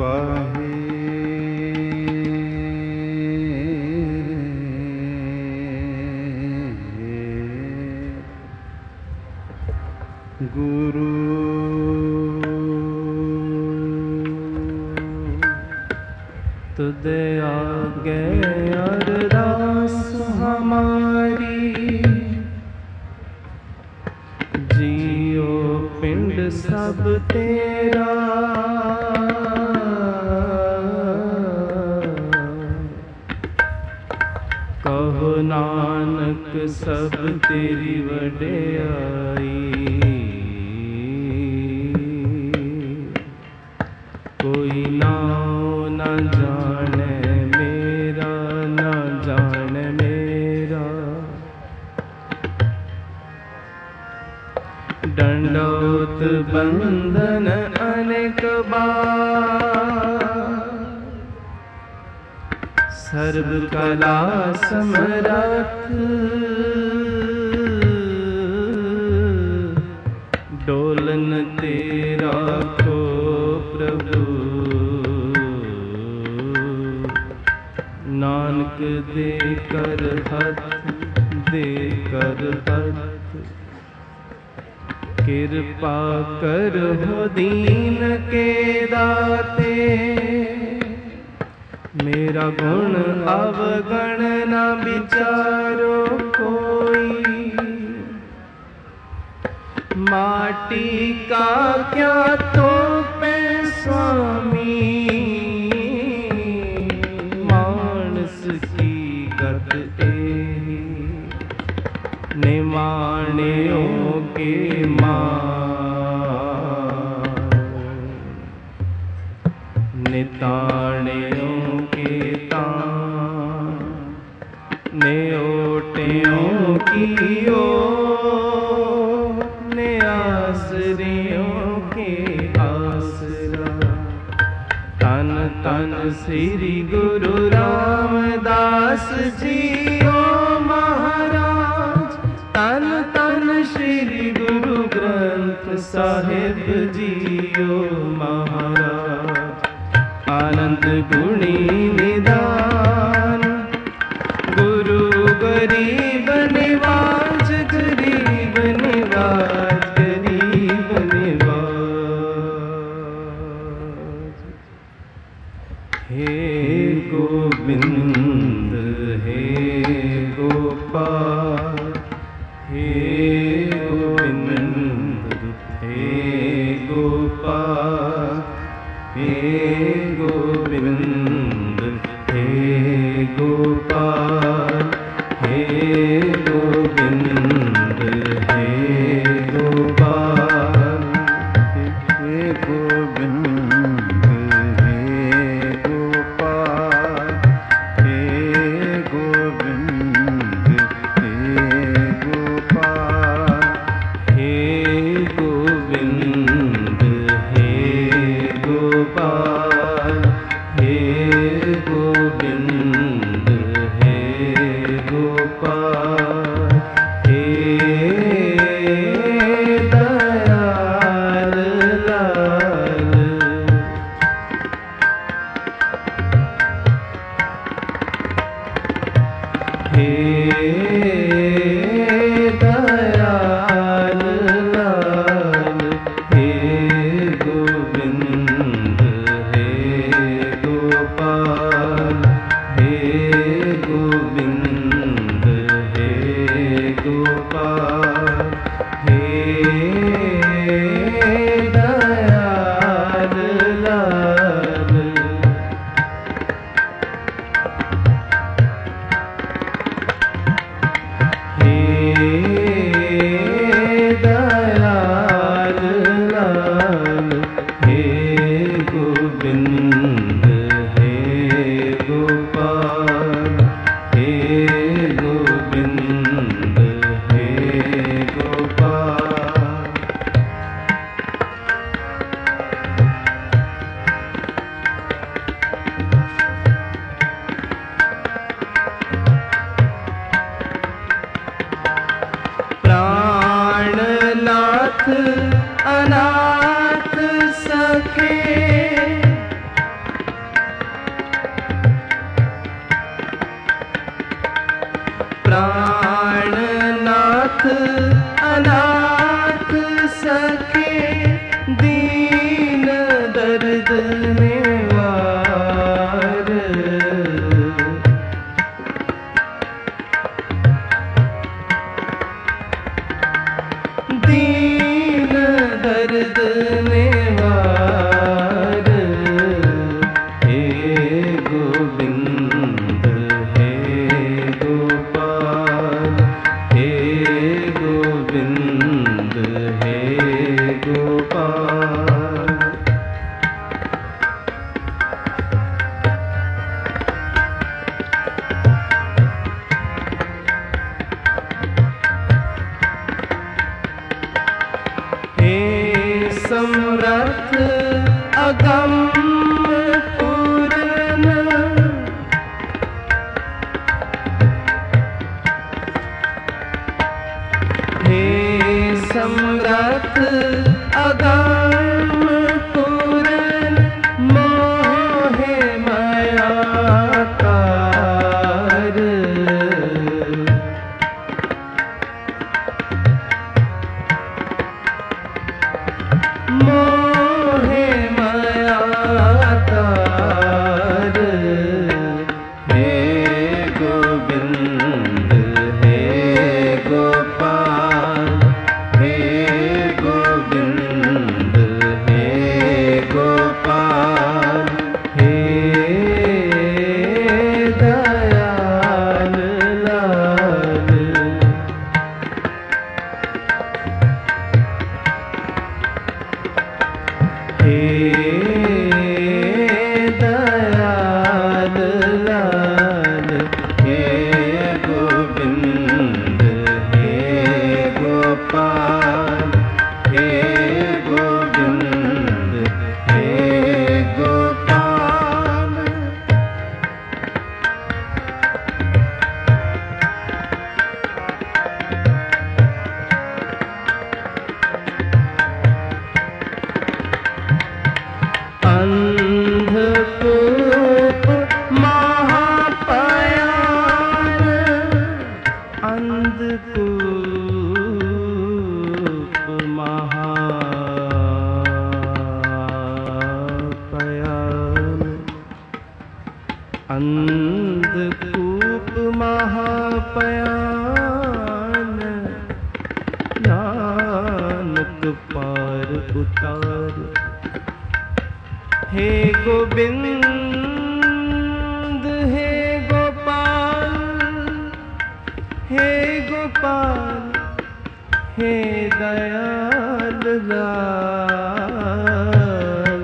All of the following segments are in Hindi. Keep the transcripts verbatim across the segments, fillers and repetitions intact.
वाहे गुरु तुदे आगे अरदास हमारी, जियो पिंड सब तेरा। कहो नानक सब तेरी वड्याई, कोई नाम न जाने मेरा, न जाने मेरा। दंडोत बंधन अनेक बार, सर्व कला समरथ। डोलन तेरा को प्रभु, नानक दे कर हथ, दे कर हथ। कृपा कर हो दीन के दाते, मेरा गुण अवगण न विचारो कोई। माटी का क्या तो पे स्वामी, मानस की गत एही। निमाणियों के निताणियों के तान, नेओटियों की ओर, ने आसरियों के आसरा। तन तन श्री गुरु रामदास जी ओ महाराज, तन तन श्री गुरु ग्रंथ साहिब जी ओ महाराज। आनंद गुणी निदान, गुरु गरीब निवाज, गरीब निवाज, गरीब निवाज। हे गोविंद हे गोपाल, हे गोविंद हे गोपाल, हे गोविंद हे गोपाल, हे गोविंद हे गोपाल, हे गोविंद हे गोपाल, हे गोविंद हे गोपाल, हे गोविंद हे गोपाल, हे गोविंद हे गोपाल, हे दयाल लाल। हे दयाल लाल, हे गोविंद हे गोपाल, हे गोविंद हे गोपाल, हे दयाल लाल। अनाथ सखे दीन दर्द निवार। दीन दर्द निवार हे गोविंद हे गोपाल हे गोविंद हे गोपाल। हे समर्थ अगम पूर्ण हे समर्थ अगम पूर्ण मोहे माया कार। मोहे माया तार हे गोविंद हे गोपाल हे गोविंद हे गोपाल हे दयाल लाल। हे दयाल लाल हे गोविंद हे गोपाल हे गोविंद हे गोपाल। अंधकूप महापयान अंधकूप महापयान अंधकूप महापयान नानक पार उतार। हे गोविंद हे गोपाल हे गोपाल हे दयाल लाल।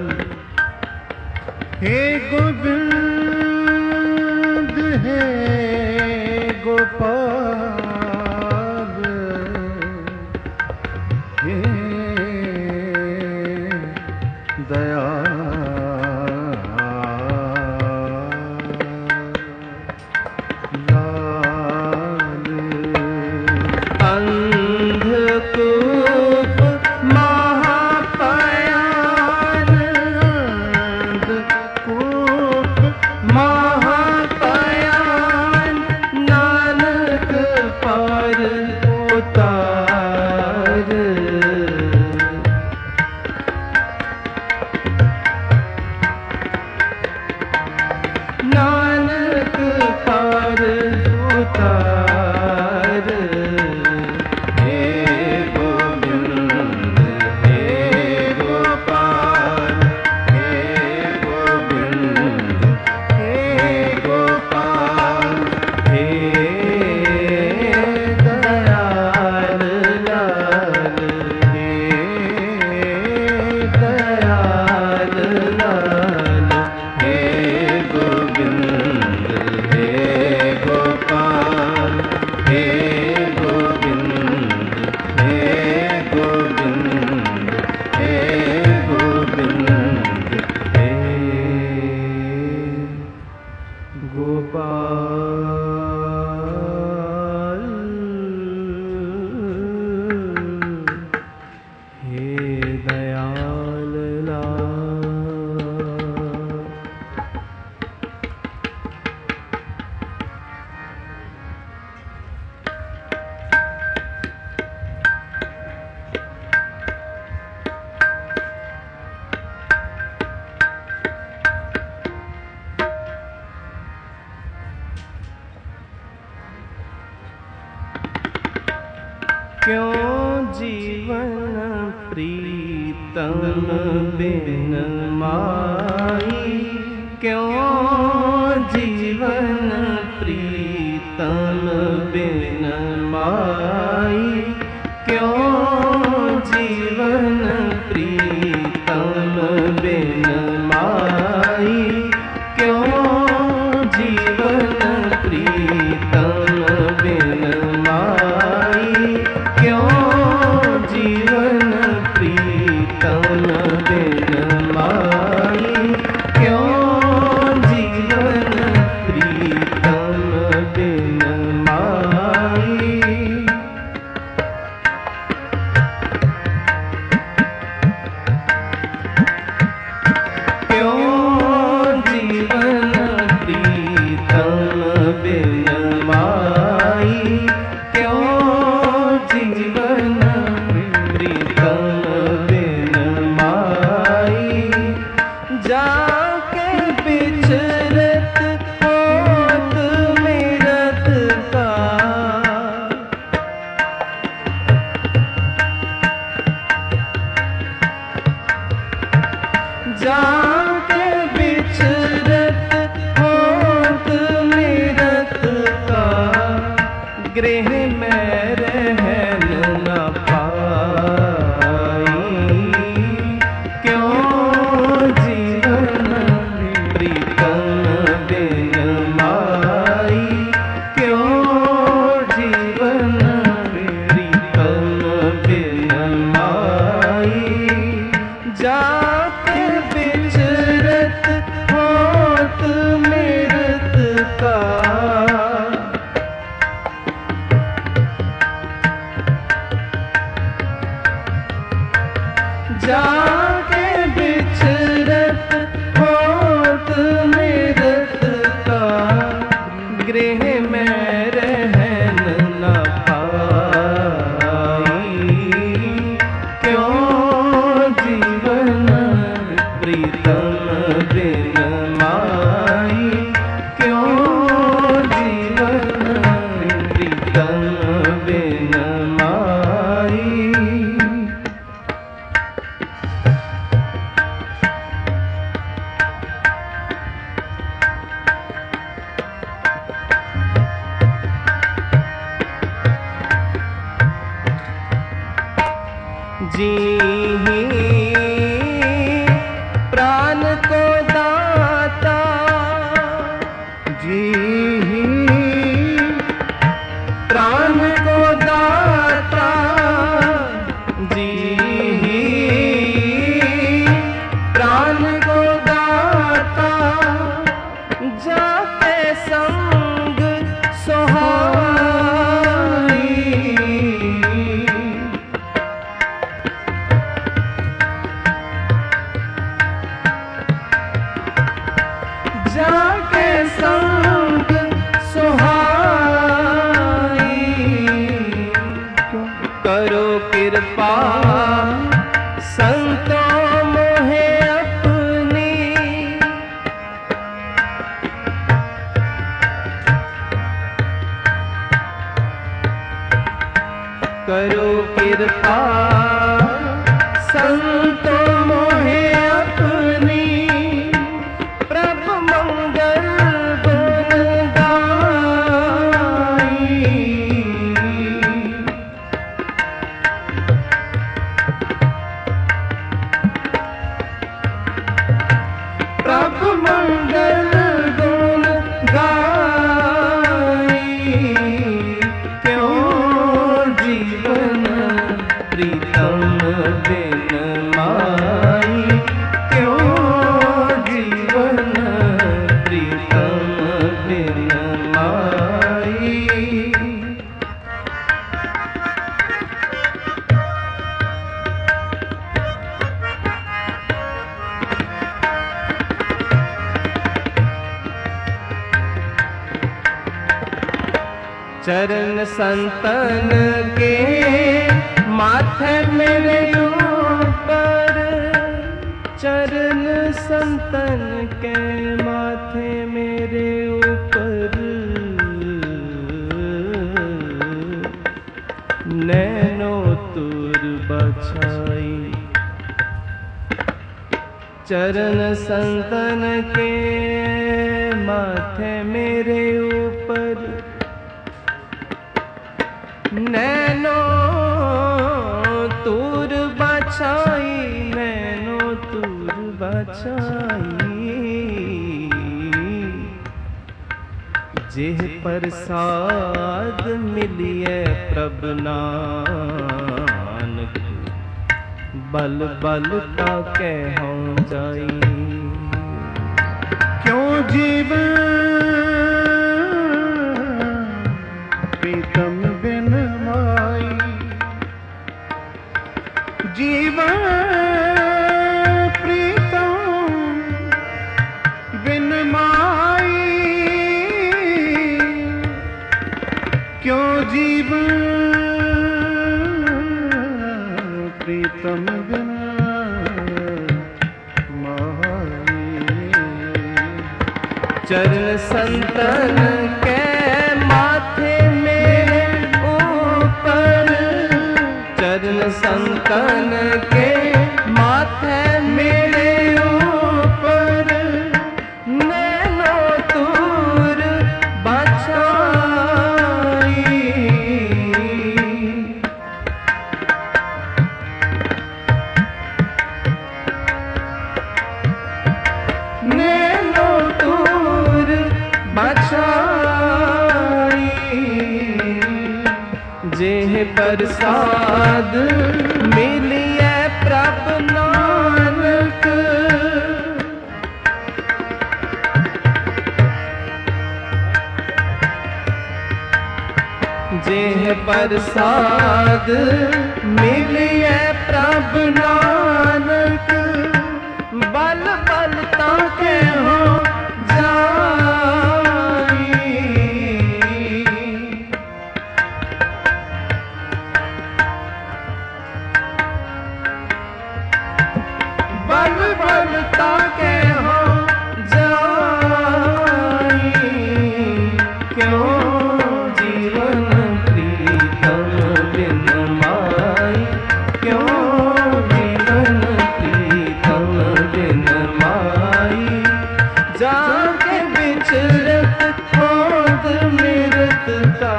हे गोविंद हे गोपाल हे दयाल लाल। अंधकूप महापयान प्रीतम बिन माई क्यों जीवन, प्रीतम बिन माई क्यों जीवन, प्रीतम बिन माई क्यों जीवन, प्रीतम बिन माई क्यों जीवन, प्रीतम बिन माई क्यों जीवन, प्रीतम बिन माई। क्यों जीवन, प्रीतम बिन माई क्यों जीवन, प्रीतम बिन माई। जाके बिचरत होत मेरत का, जाके बिचरत होत मेरत का, गृह में रहन न पाई। क्यों जीवन, प्रीतम बिन माई क्यों जीवन, प्रीतम बिन माई। जाके बिचरत होत मेरत का, जाके बिचरत होत मेरत का, गृह में रहन न पाई। क्यों जीवन, प्रीतम बिन माई क्यों जीवन, प्रीतम बिन माई। जी प्राण को दाता, जी प्राण को दाता, जी प्राण को दाता। जाते संग सोहाई, जाके संग सुहाई। करो कृपा संतों मोहे अपनी, करो कृपा संतों मोहे अपनी। प्रभु मंगल गुण गाई, प्रभु मंगल गुण गाई। क्यों जीवन, प्रीतम बिन माई क्यों जीवन, प्रीतम बिन माई। चरण संतन के माथे मेरे ऊपर, चरण संतन के माथे मेरे ऊपर। नैनो तुर बछाई, चरण संतन के माथे मेरे ऊपर नैनो तूर बछाई, नैनो तूर बछाई। जेह प्रसाद मिलिए प्रभ नानक, बल बल का कहूँ जाई। क्यों जीवन प्रीतम बिन माई, जीवन प्रीतम बिन माई। क्यों जीवन प्रीतम बिन माई। चरण संतन के माथे मेरे ऊपर, चरण संतन के माथे मेरे ऊपर नैनो तूर बछाई। नैनो तूर बछाई। जेह प्रसाद मिलिए प्रभ नानक, जेह प्रसाद मिलिए प्रभ नानक, बल बल ताके हो जाई। बल बल ताके हो जाई। क्यों जीवन प्रीतम बिन माई, क्यों जीवन प्रीतम बिन माई। जाके विचरत खोद मृत का,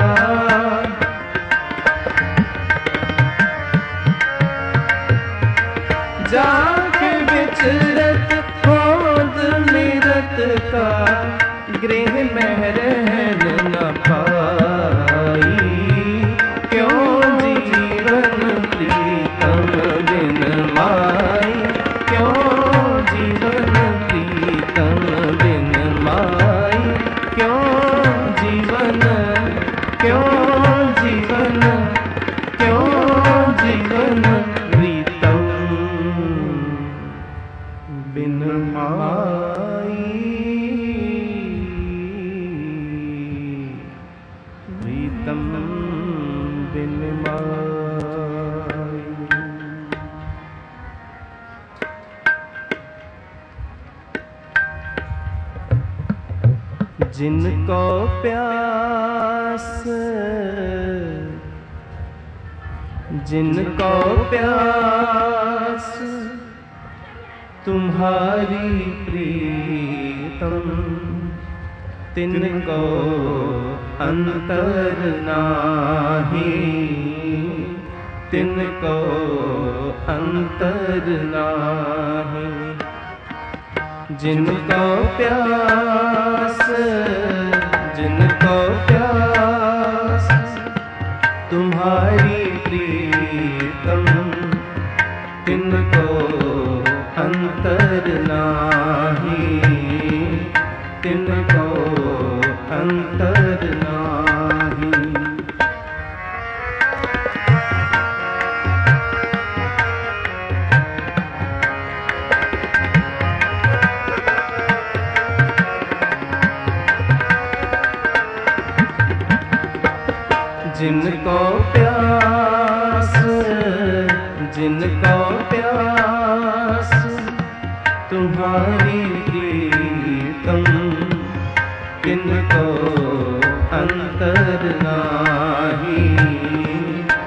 जाके विचरत खोद मृत का, गृह में रहन न पाई। क्यों जीवन प्रीतम बिन माई, क्यों जीवन प्रीतम बिन माई। क्यों जीवन, क्यों जीवन, क्यों जीवन प्रीतम बिन माई। प्रीतम बिन माई। जिनको प्यास, जिनको प्यास तुम्हारी प्रीतम, तिनको अंतर नाही, तिनको अंतर नाही। जिनको प्यास, जिनको प्यास तुम्हारी प्रीतम, तिनको अंतर नाही, तिनको अंतर नाही। जिनको प्यास, जिनको प्यास तुम्हारी प्रीतम, तिनको अंतर नाही,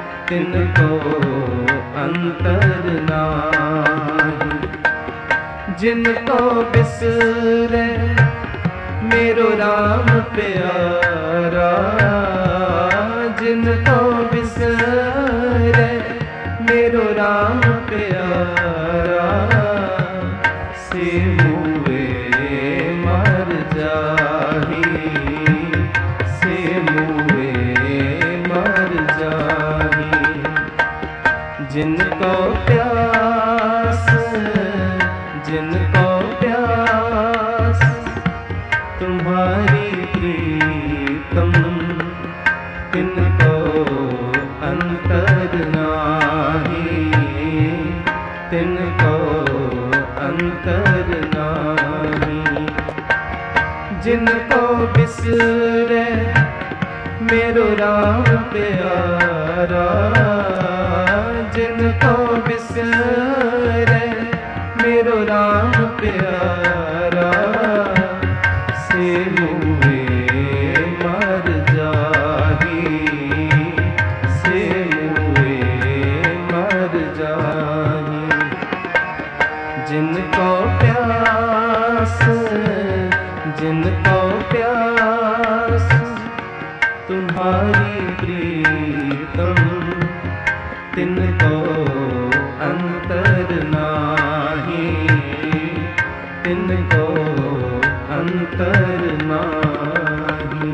तिनको अंतर नाही। जिनको बिसरे मेरो राम प्यारा, जिनको बिसरे मेरो राम प्यारा, से मुए मर जाही, से मुए मर जाही। जिनको प्यास, जिनको प्यास तुम्हारी प्रीतम, तिनको अंतर नाही, तिनको अंतर नाही। जिनको बिसरे मेरो राम प्यारा, जिनको बिसरे मेरो राम प्यारा, से मुए मर जाही, से मुए मर जाही। जिनको प्यास, जिनको प्यास तुम्हारी प्रीतम, तिनको अंतर नाही, तिनको अंतर नाही।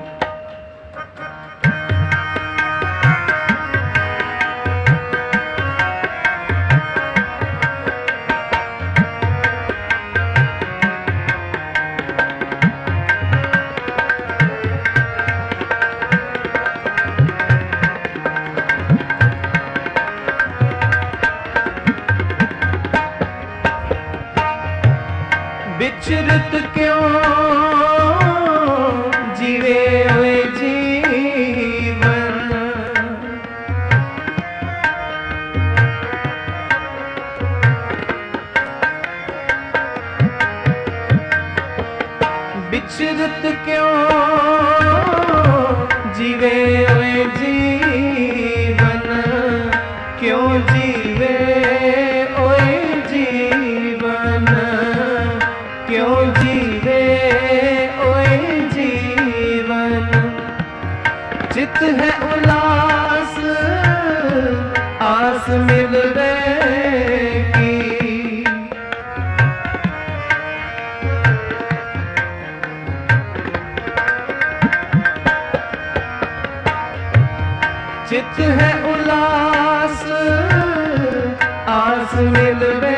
विचरत क्यों जीवे हुए जीवन, विचरत क्यों जीवे हुए जीवन, क्यों जीवे हुए जीवन, क्यों जीवे ओए जीवन। चित है उलास आस मिलवे की, चित है उलास आस मिलवे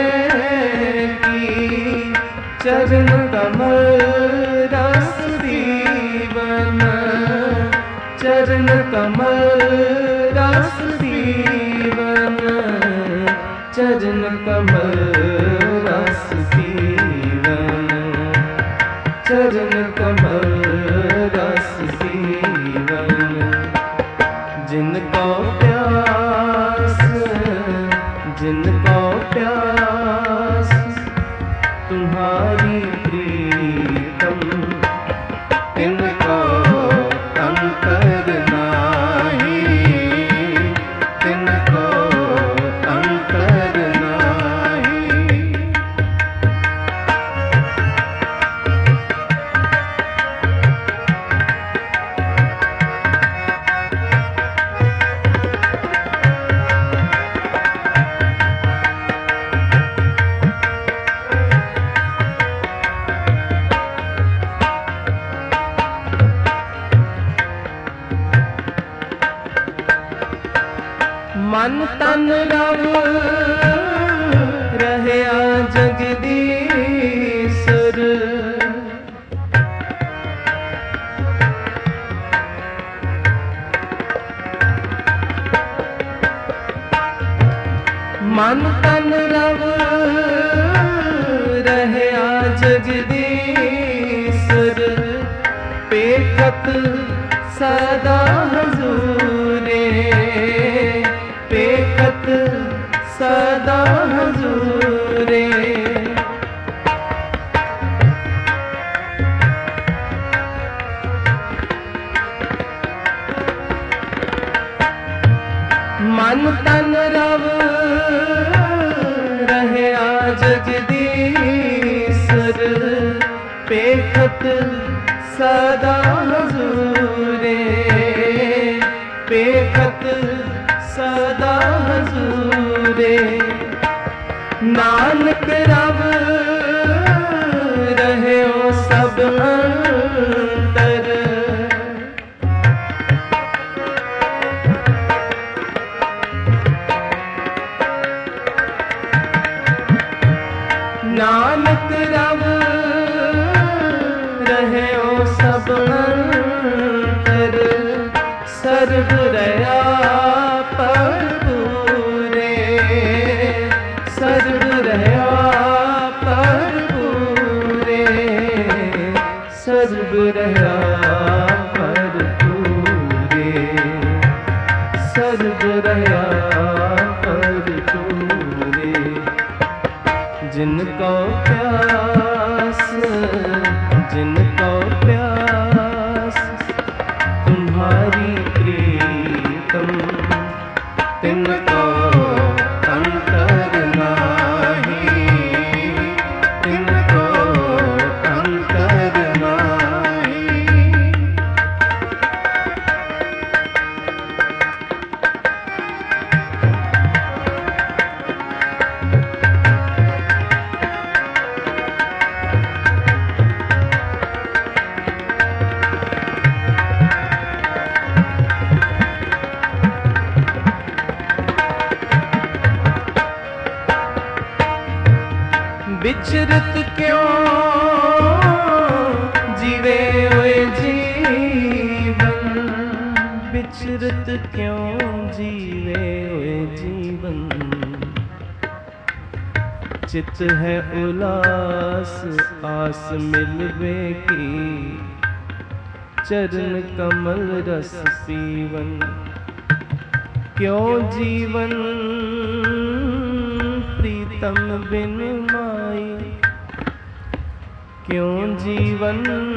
की। चरण कमल रस दीवन, चरण कमल रस दीवन, चरण कमल रस दीवन, चरण कमल रस दीवन। जिनको प्यास, जिनको प्यास तुम्हारी प्रीतम, तिनको अंतर नाही, तिनको अंतर नाही। मन तन रव रहया जगदीश्वर, मन तन रव रहया जगदीश्वर, पेखत सदा हुजूरे, पेखत सदा हुजूरे। मन तन रव रहे जगदीश पेखत सदा हजूरे, पेखत सदा हजूरे। नानक रब रहे ओ सब अंतर, नानक रब रहे ओ सब अंतर। सर्व रया पर पूरे, सर्व रया पर पूरे, सर्व रया पर पूरे, सर्व रया पर पूरे। जिनको प्यास, जिनको प्यास तुम्हारी प्रीतम, तिनको अंतर नाही, तिनको अंतर नाही। विचरत क्यों जीवे हुए जीवन, विचरत क्यों जीवे हुए जीवन। चित है उलास आस मिलवे की, चरण कमल रस पीवन। क्यों जीवन प्रीतम बिन माई, क्यों जीवन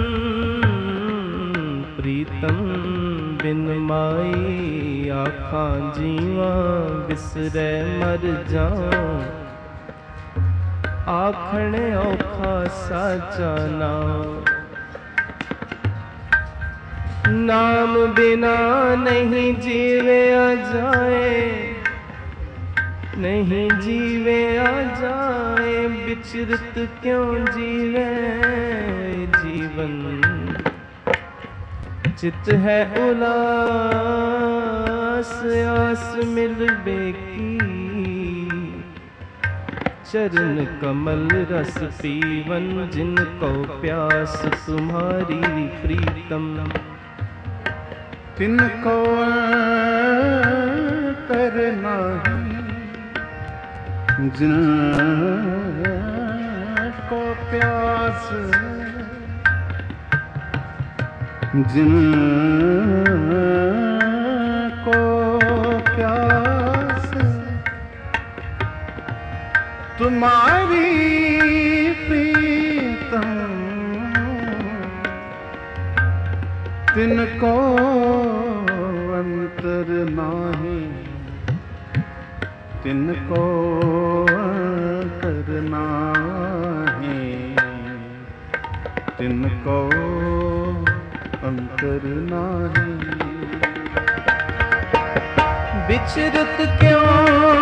प्रीतम बिन माई। आखां जीवा बिसरे मर जाऊं, आखने औखा साचा नाम। नाम बिना नहीं जीवे आ जाए, नहीं जीवे आ जाए। विचरत क्यों जीवे जीवन, चित है उलास आस मिलबे की। चरण कमल रस पीवन, जिनको प्यास तुम्हारी प्रीतम। तिनको अंतर नाही, जिनको प्यास, जिनको प्यास तुम्हारी प्रीतम। तिनको अंतर नाही, तिनको अंतर नाही, तिनको अंतर नाही। विचरत क्यों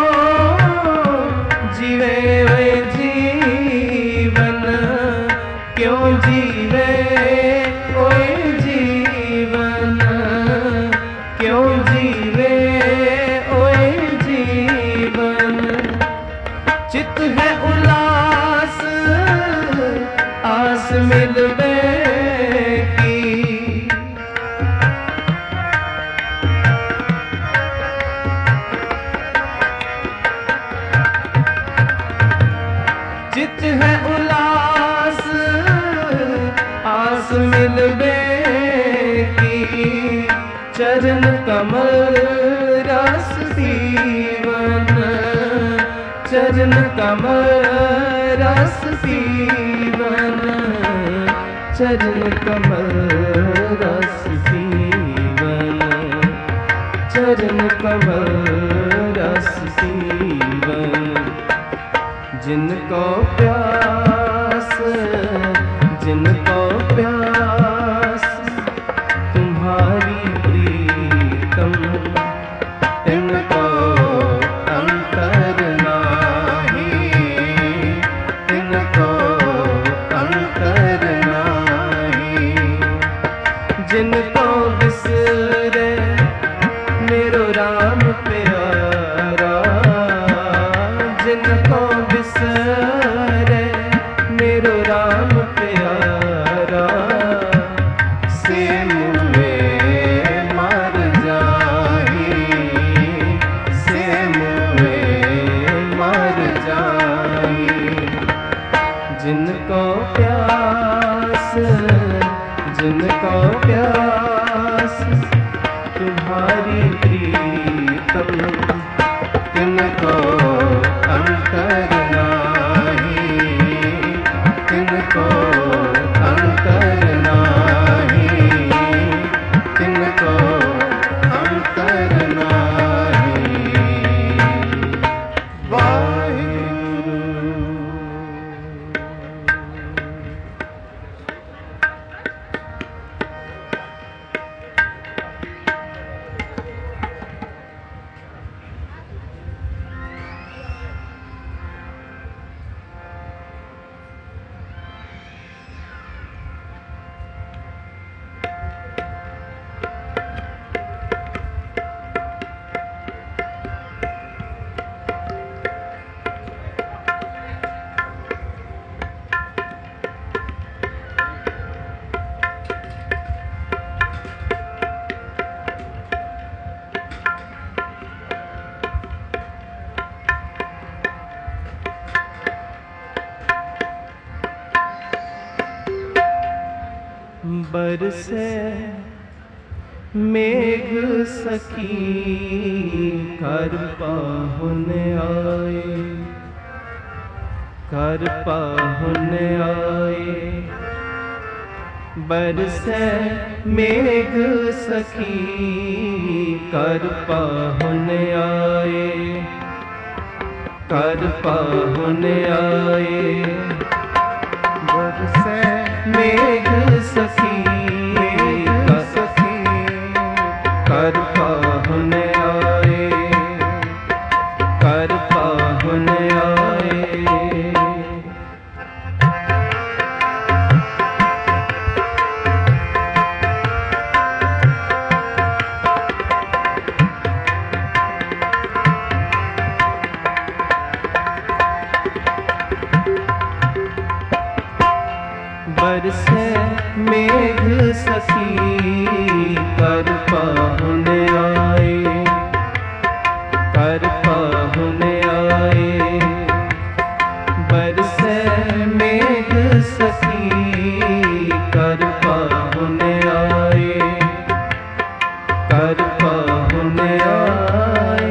जीवे वे जीवन, क्यों जीवे ओए जीवन, क्यों जीवे ओए जीवन। चित है उलास आस मिलवे की, चित है उलास आस मिलवे की। चरण कमल रस पीवन, चरण कमल रस पीवन, चरण कमल रस पीवन, चरण कमल रस पीवन। जिनको प्यास, जिनको प्यास जिनको प्यास, जिनको प्यास तुम्हारी प्रीतम, तिनको अंतर नाही, तिनको अंतर नाही, तिनको अंतर नाही। वाहिगुरु। बरसे मेघ सखी कर पाहुन आए, कर पाहुन आए। बरसे मेघ सखी कर पाहुन आए, कर पाहुन आए। बरसे मेघ सखी सखी कर पाहुन आए, कर पाहुन आए। बरसे मेघ सखी कर पाहुन आए, कर पाहुन आए। बरसे मेघ सखी कर पाहुन आए, कर पाहुन आए।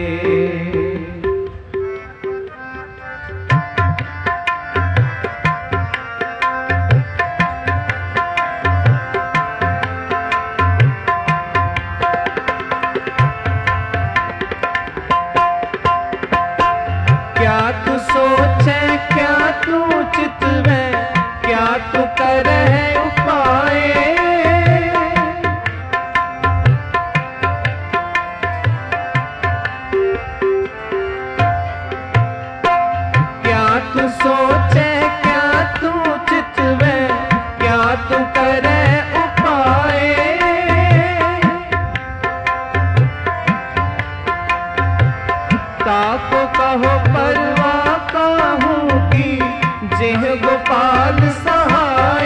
क्या तू सोचे, क्या तू चितवे, क्या तू करे उपाय। क्या तू सोचे, क्या तू चितवे, क्या तू करे उपाय। ताको कहो परवाह काहू की, जेह गोपाल सहाय।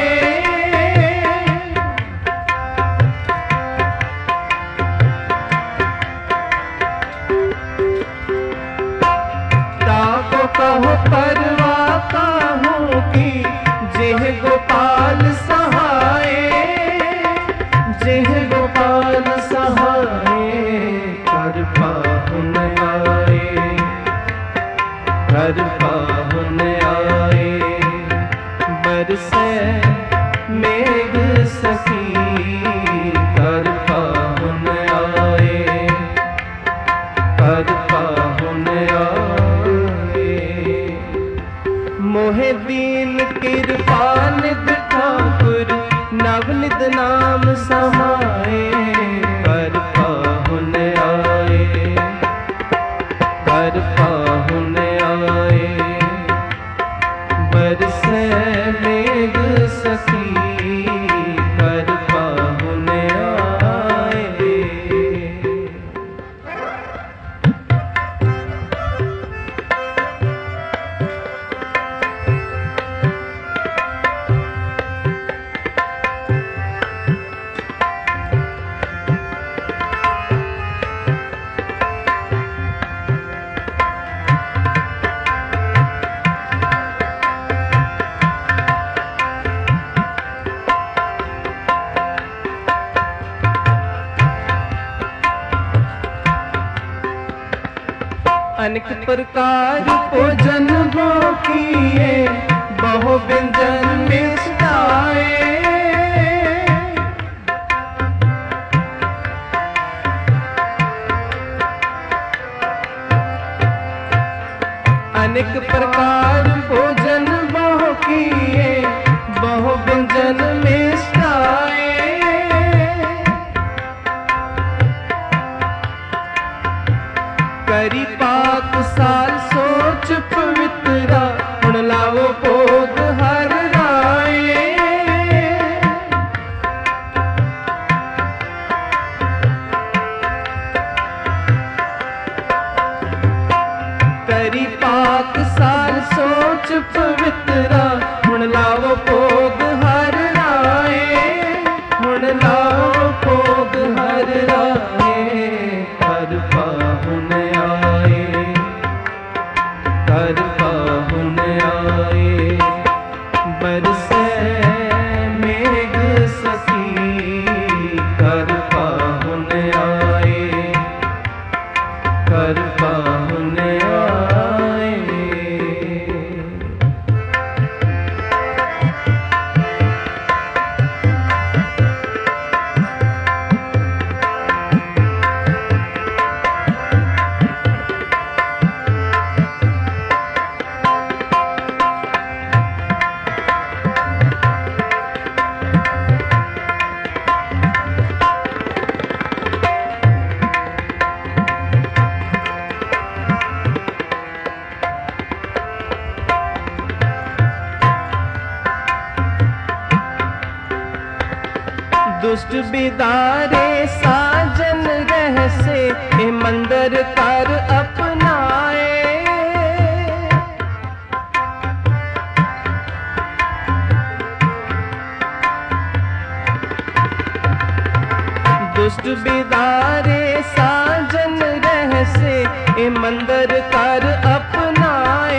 ताको कहो परवाह काहू की, जेह गोपाल सहाय, जेह गोपाल सहाय। कर पाहुन आए, कर पाहुन आए। बरसे मेघ सखी कर पाहुन आए, कर पाहुन आए। मोहे दीन कृपानिध ठाकुर नवनिध नाम समाए। कर पाहुन आए, कर पाहुन आए। बरसे मेघ सखी कर पाहुन आए। अनेक प्रकार भोजन भो किए, बहु व्यंजन मिष्टाए। अनेक प्रकार भोजन बहु किए, बहु व्यंजन मिष्टाए। करी पाक साल सोच पवित्रा, हुण लावो भोग हर राए। करी पाक साल सोच पवित्रा, हुण लावो भोग हर राए। हुण लावो भोग हर राए। हर पाहुन आए, हर पाहुन आए। बरसे मेघ सखी, हर पाहुन आए, हर पाहुन आए। दुष्ट बिदारे साजन रहसे, ए मंदिर कर अपनाए। दुष्ट बिदारे साजन रहसे, ए मंदिर कर अपनाए।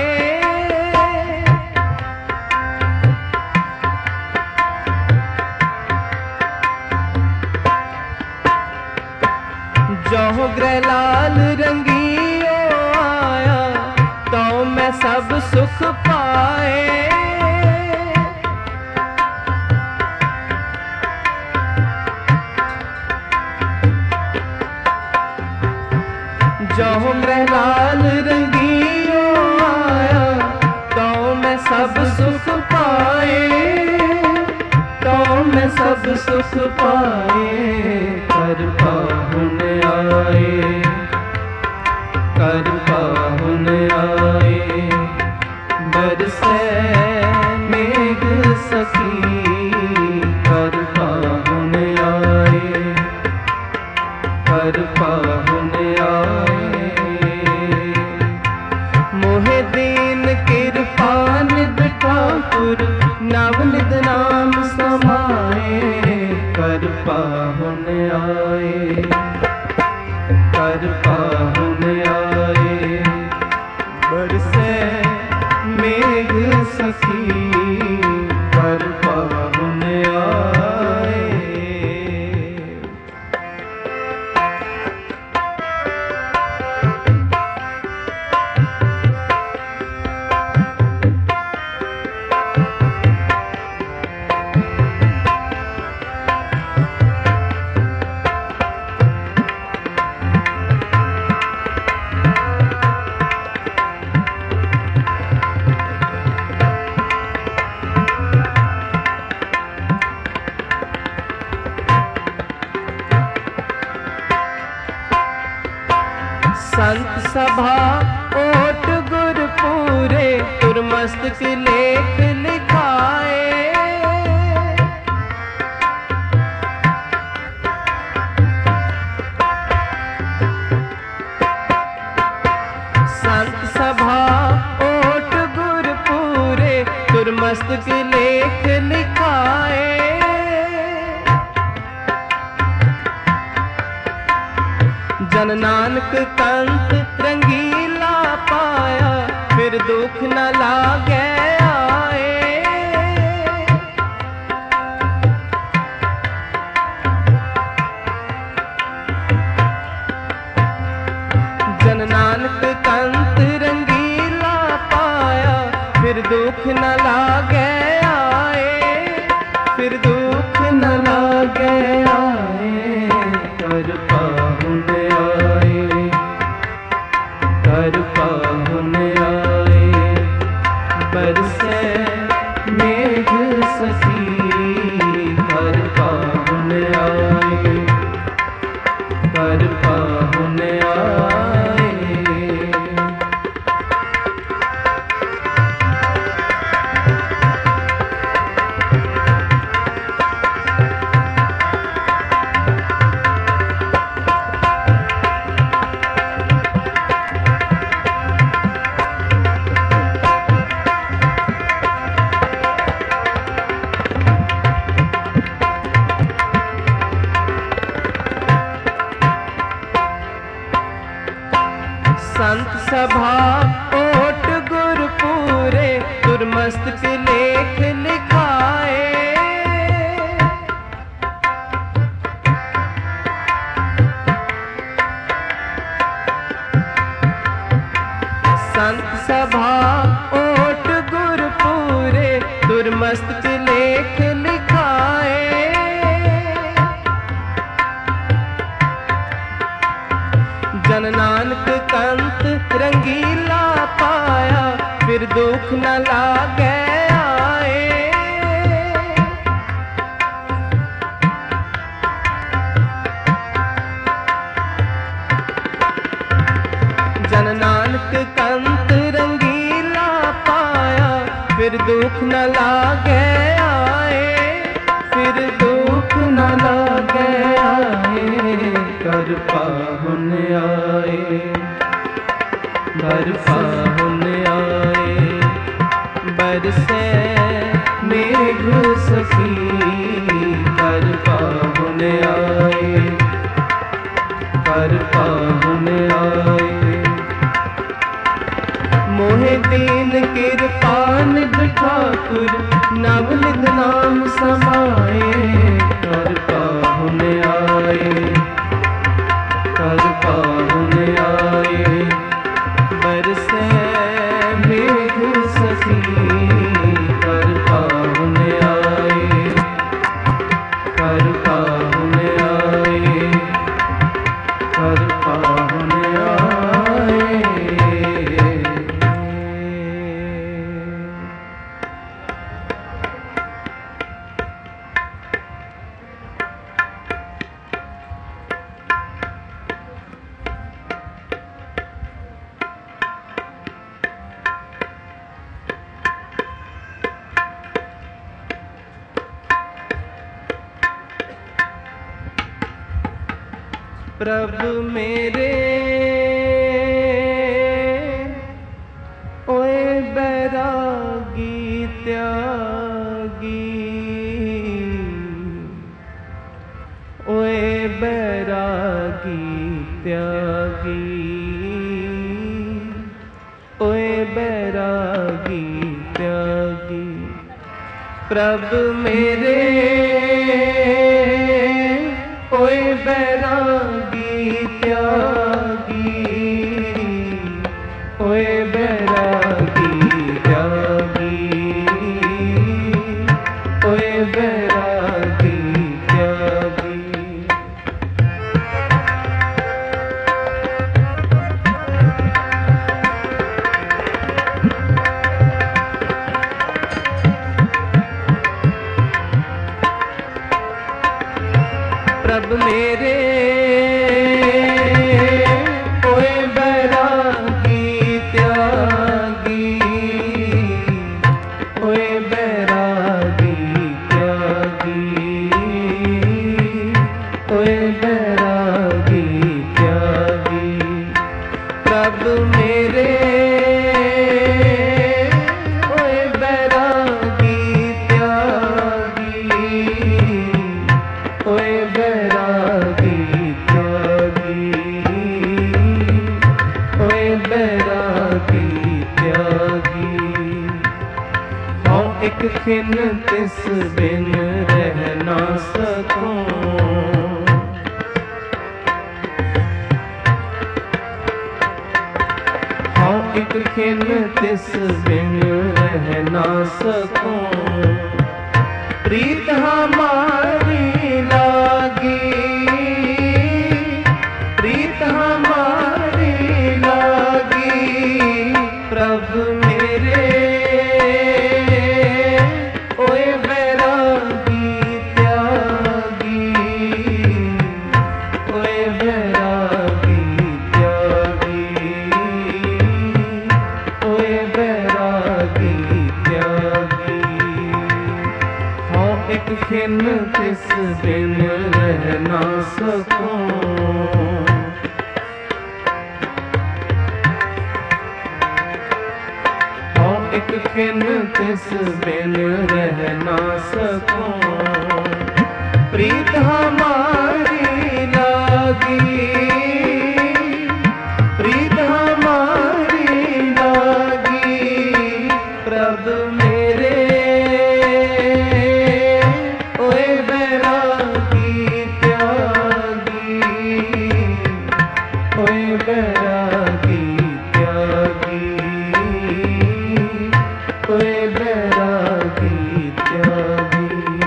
जो ग्रहलाल रंगियो आया, तो मैं सब सुख पाए। जो ग्रहलाल रंगियो आया, तो मैं सब सुख पाए। तो मैं सब सुख पाए। कर पाहुन आए, कर पाहुन आए। बरसे मेघ सखी, कर पाहुन आए, कर पाहुन आए। मोहे दीन कृपा निध ठाकुर, नवनिध नाम समाए। कर पाहुन आए, कर पाहुन आए। बरसे मेघ सखी, कर पाहुन आए। संत सभा ओट गुर पूरे, तुरमस्तक लेख लिखाए। संत सभा ओट गुर पूरे, तुरमस्तक लेख लिखाए। जन नानक कंत रंगीला पाया, फिर दुख न लागे आए। जन नानक कंत लागे आए, फिर दुख न लागे आए। कर पाहुन आए, कर पाहुन आए, बरसे मेघ सखी। कर पाहुन आए, कर पाहुन आए। संत सभा ओट गुर पूरे, दुर्मस्तक लेख लिखाए। संत सभा ओट गुर पूरे, दुर्मस्तक लेख लिखाए। जन नानक कंत रंगीला पाया, फिर दुख न लागे आए। जन नानक कंत रंगीला पाया, फिर दुख न लागे आए, फिर दुख न लागे आए। कर पाहुन आए, कर पाहुन आए, बरसे मेघ सखी। कर पाहुन आए, कर पाहुन आए। मोहे दीन कृपान ठाकुर, नवनिध नाम समाए। कर पाहुन आए, कर पाहुन आए, बरसे मेघ सखी। कर पाहुन आए, कर पाहुन आए, कर पाहुन आए। प्रभु मेरे ओए बैरागी त्यागी, ओए बैरागी त्यागी, ओए बैरागी त्यागी। प्रभु मेरे ओए बैरागी त्यागी, ओए बैरागी त्यागी, ओए बैरागी त्यागी। प्रभु मेरे ओए बैरागी त्यागी, ओए बैरागी त्यागी, ओए बैरागी त्यागी। प्रभु मेरे ओए बैरागी त्यागी, ओए बैरागी त्यागी, ओए बैरागी त्यागी। हूँ एक खिन तिस बिन रह ना सकूं, हूँ एक खिन तिस बिन रह ना सकूं। प्रीत हमारी लागी, प्रीत हमारी लागी, प्रभु मेरे ओए बैरागी त्यागी, ओए बैरागी त्यागी, ओए बैरागी त्यागी। हाँ एक खिन तिस बिन रह ना सकूं। एक खिन तिस बिन रह ना सकूं। प्रीत हमारी लागी, प्रीत हमारी लागी, प्रभु मेरे ओए बैरागी त्यागी, ओए बैरागी त्यागी, ओए बैरागी त्यागी।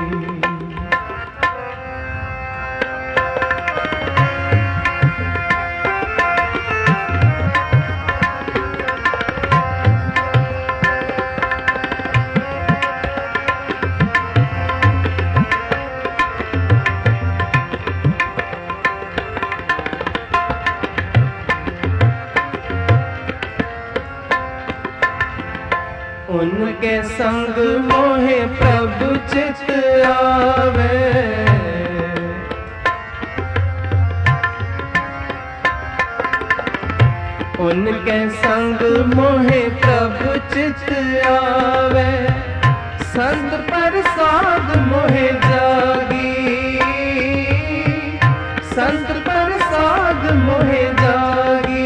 उनके संग मोहे प्रभु चित आवे, उनके संग मोहे प्रभु चित आवे, संत प्रसाद मोहे जागी, संत प्रसाद मोहे जागी।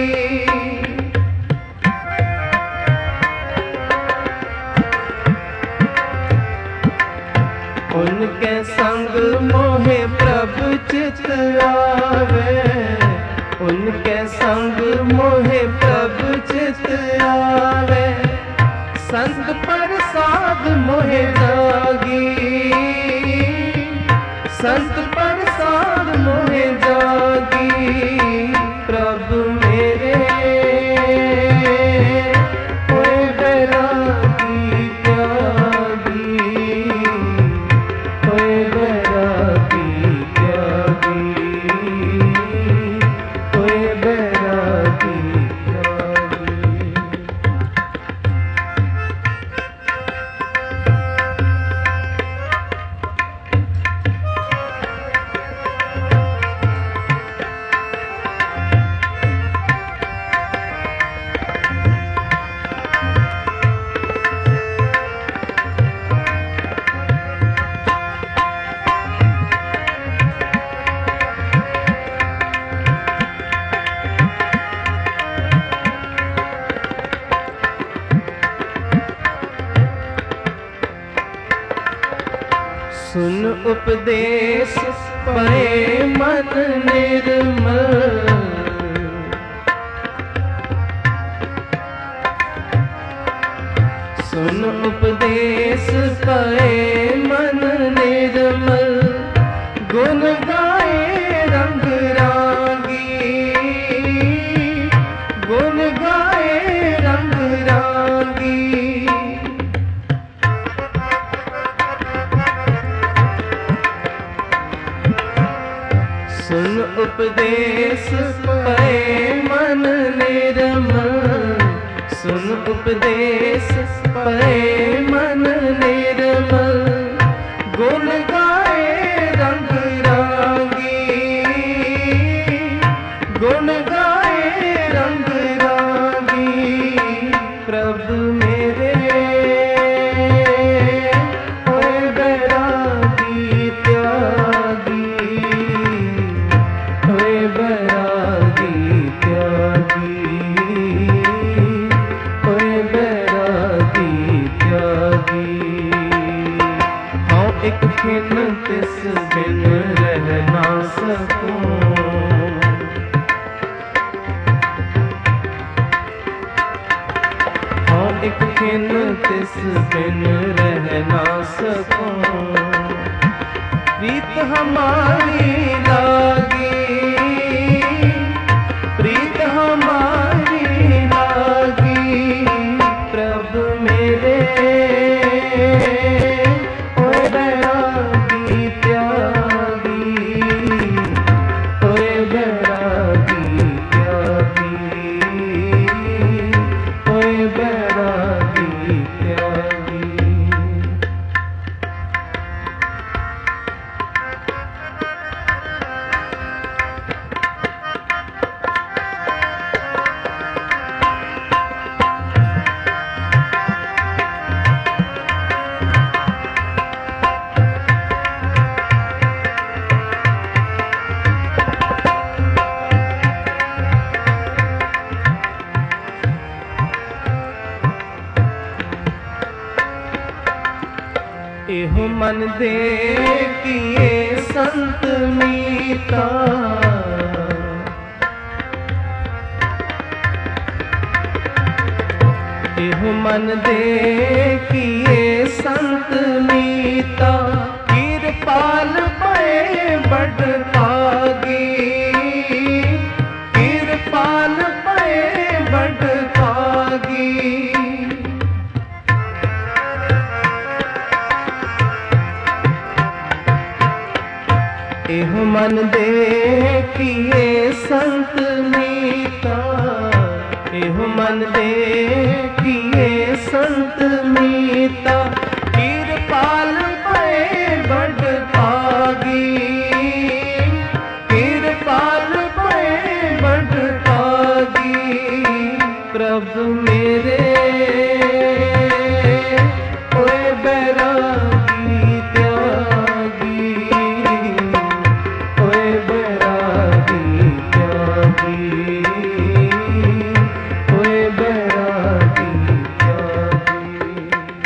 उनके संग मोहे प्रभु चित आवे, उनके संग मोहे प्रभु चित आवे, संत प्रसाद मोहे जागी, संत प्रसाद मोहे जागी, प्रभु मेरे ओए बैरागी त्यागी, ओए बैरागी त्यागी, ओए बैरागी त्यागी। सुन उपदेश परे मन निर्मल, सुन उपदेश परे मन निर्मल, गुण गाए रंग रागी, गुण गाए रंग रागी। सुन उपदेश परे मन निर्मल, सुन उपदेश परे मन निर्मल, गुण गाए रंग रागी, गुण गाए रंग रागी, प्रभु मेरे ओए बैरागी त्यागी, ओए बैरागी त्यागी, ओए बैरागी त्यागी। हाँ एक खिन तिस बिन रह ना सकूं। हाँ एक खिन तिस सकूं। प्रीत हमारी लागी, प्रीत हमारी लागी, प्रभु मेरे ओए बैरागी त्यागी, ओए बैरागी त्यागी, ओए बैरागी त्यागी। एहो मन दे किए संत मीता, एहो मन दे किए संत मीता, किरपाल पे बड़ पागी, किरपाल पे बड़ पागी। एहो मन दे किए संत मीता, एहो मन दे किए संत मीता, किरपाल पे बड़ पागी, किरपाल पे बड़ पागी, प्रभु मेरे ओए बैरागी त्यागी, ओए बैरागी त्यागी, ओए बैरागी त्यागी।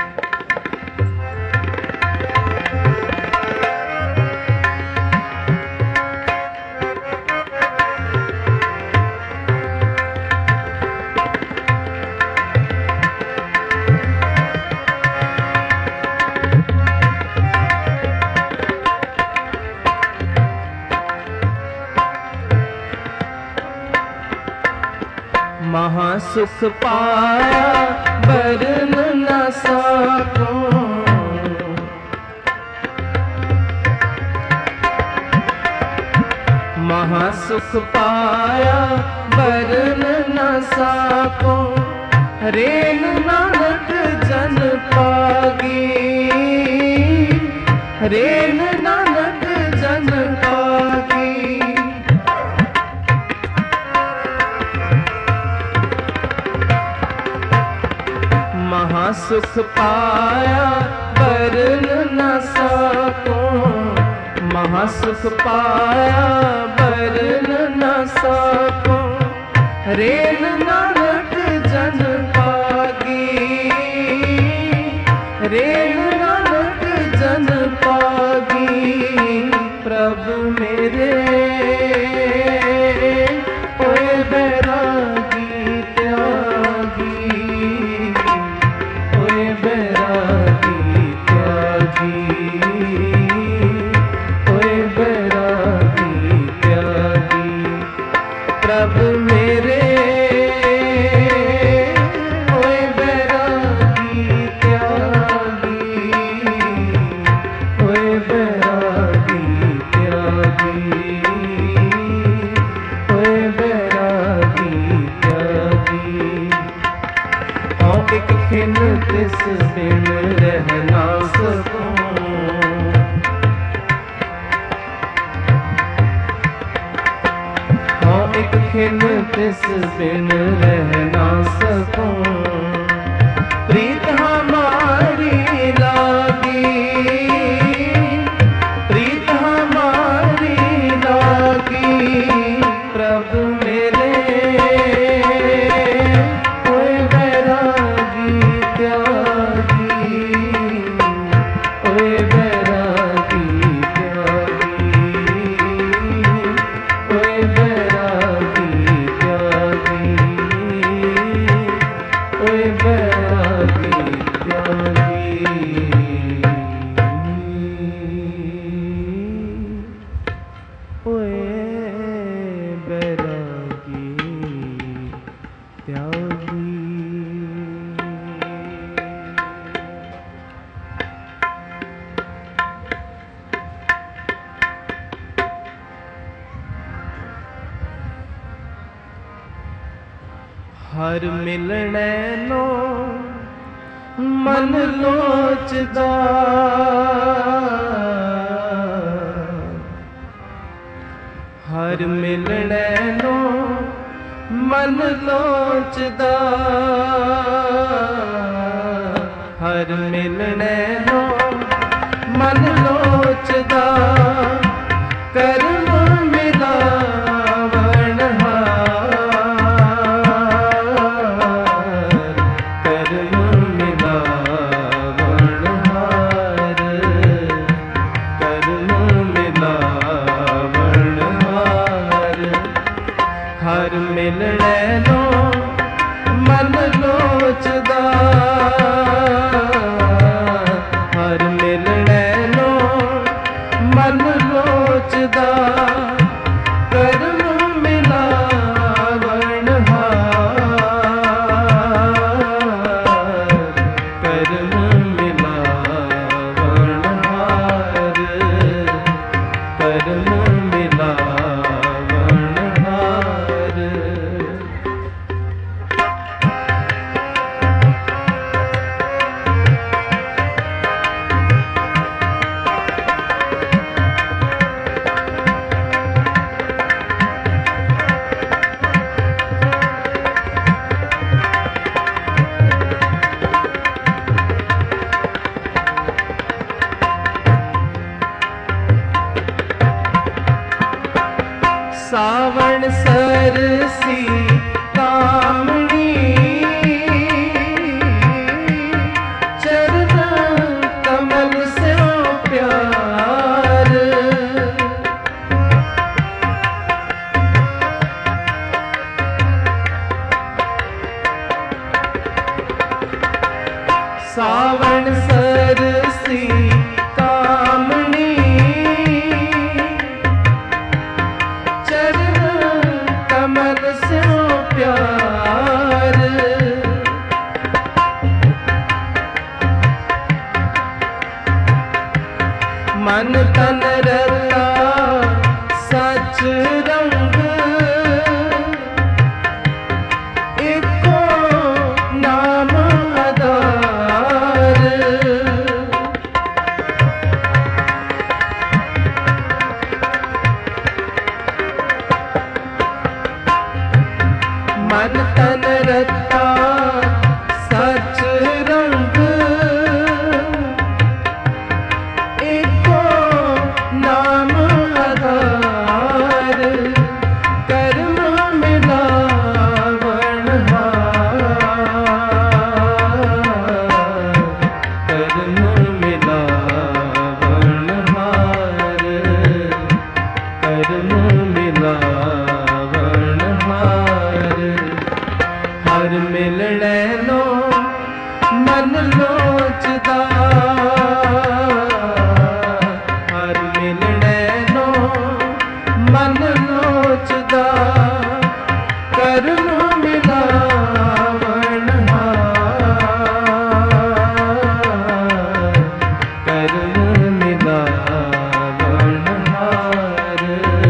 महासुख पाया बरन न सकूं, महासुख पाया बरन न सकूं, रेन नानक जन पागी, रेन नानक जन पागी। महासुख पाया बरन न सकूं, महासुख पाया बरन न सकूं, रेन नानक जन पागी, रेन नानक जन पागी, प्रभु मेरे ओए बैरागी त्यागी, ओए बैरागी त्यागी, ओए बैरागी त्यागी, प्रभु मेरे ओए बैरागी त्यागी, ओए बैरागी त्यागी, ओए बैरागी त्यागी। औ एक खिन तिस बिन रह ना सकूं, औ एक खिन तिस बिन रह ना सकूं, प्रीत हमारी लागी, प्रीत हमारी लागी, प्रभु मेरे ओए बैरागी त्यागी, ओए बैरागी त्यागी, ओए बैरागी त्यागी, हर मिलने नो मन लोचदा, हर मिलने नो मन लोचदा, हर मिलने नो मन लोचदा, कर्म मिलावण हार, कर्म मिलावण हार, कर्म मिलावण हार, हर मिलने नो मन लोचदा, हर मिलने नो मन लोचदा, कर्म मिलावण हार, कर्म मिलावण हार, कर्म मिलावण हार। सावण सरसी कामणी, चरण कमल से प्यार, सावण सरसी कामणी, कमल से प्यार, मन तन रता सच रंग, एको नाम आधार, मन तन रता सच रंग, एको नाम आधार, कर्म मिलावण हार, कर्म मिलावण हार, कर्म मिलावण हार, हर मिलने नो मन लोचदा, हर मिलने नो मन लोचदा, कर्म मिलावण हार, कर्म मिलावण हार,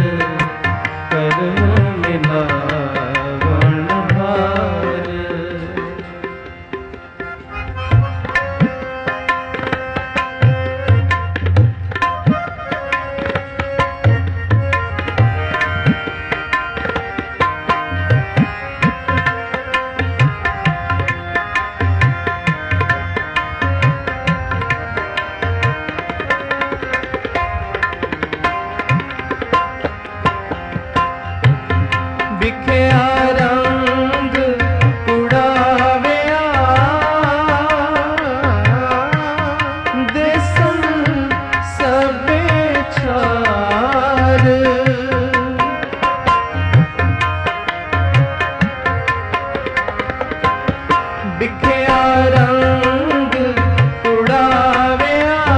कर्म मिलावण हार। बिख्या रंग उड़ाव्या, देसन सबे छार, बिख्या रंग उड़ाव्या,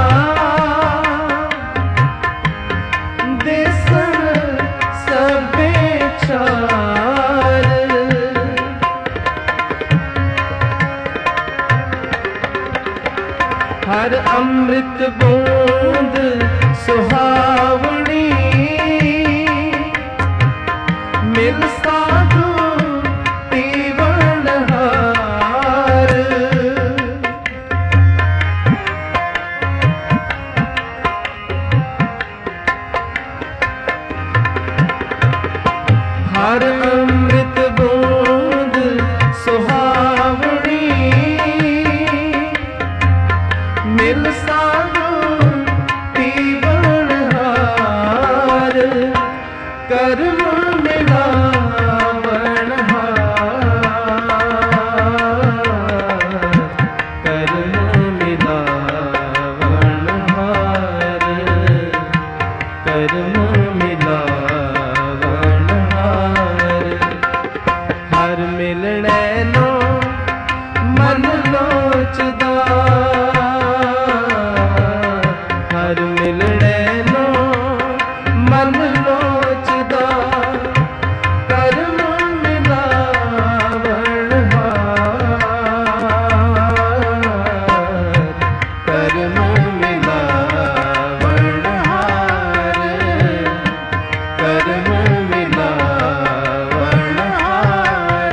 देसन सबे छार, हर अमृत बूंद सुहावनी, मिल साधु पीवण हर अमृत बूंद सुहावनी मिल साधु तीवन हार कर्म मिलावन हार कर्म मिलावन हार कर्म मिलावन हार हर मिलने नो मन लोचदा हर मिलने नो मन लोचदा कर्म मिलावन हार कर्म मिलावन हार कर्म मिलावन हार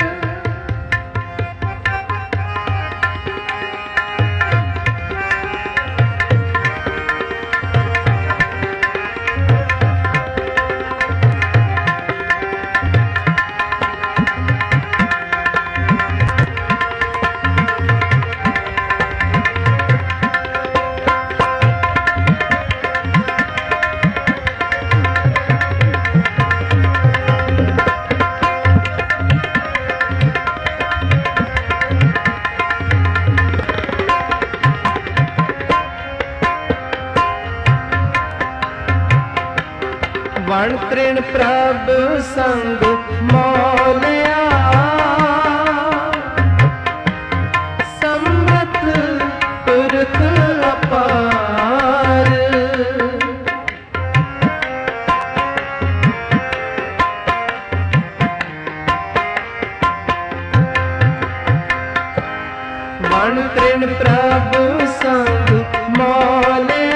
वण तृण प्रभ संग मौलिया समृत पुरख अपार वण तृण प्रभ संग मौलिया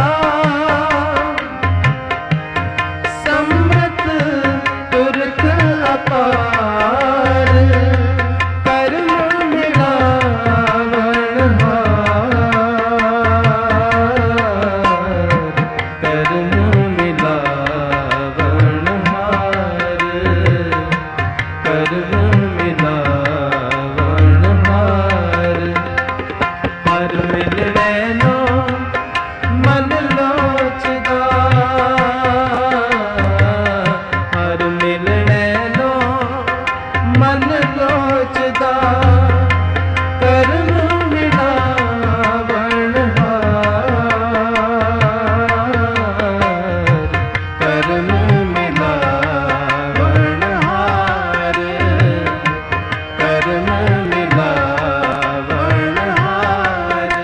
अपार कर्म मिलावन हार कर्म मिलावन हार कर्म मिलावन हार हर मिलने नो मन लोचदा हर मिलने मन लोचदा कर्म मिलावन हार कर्म मिलावन हार कर्म मिलावन हार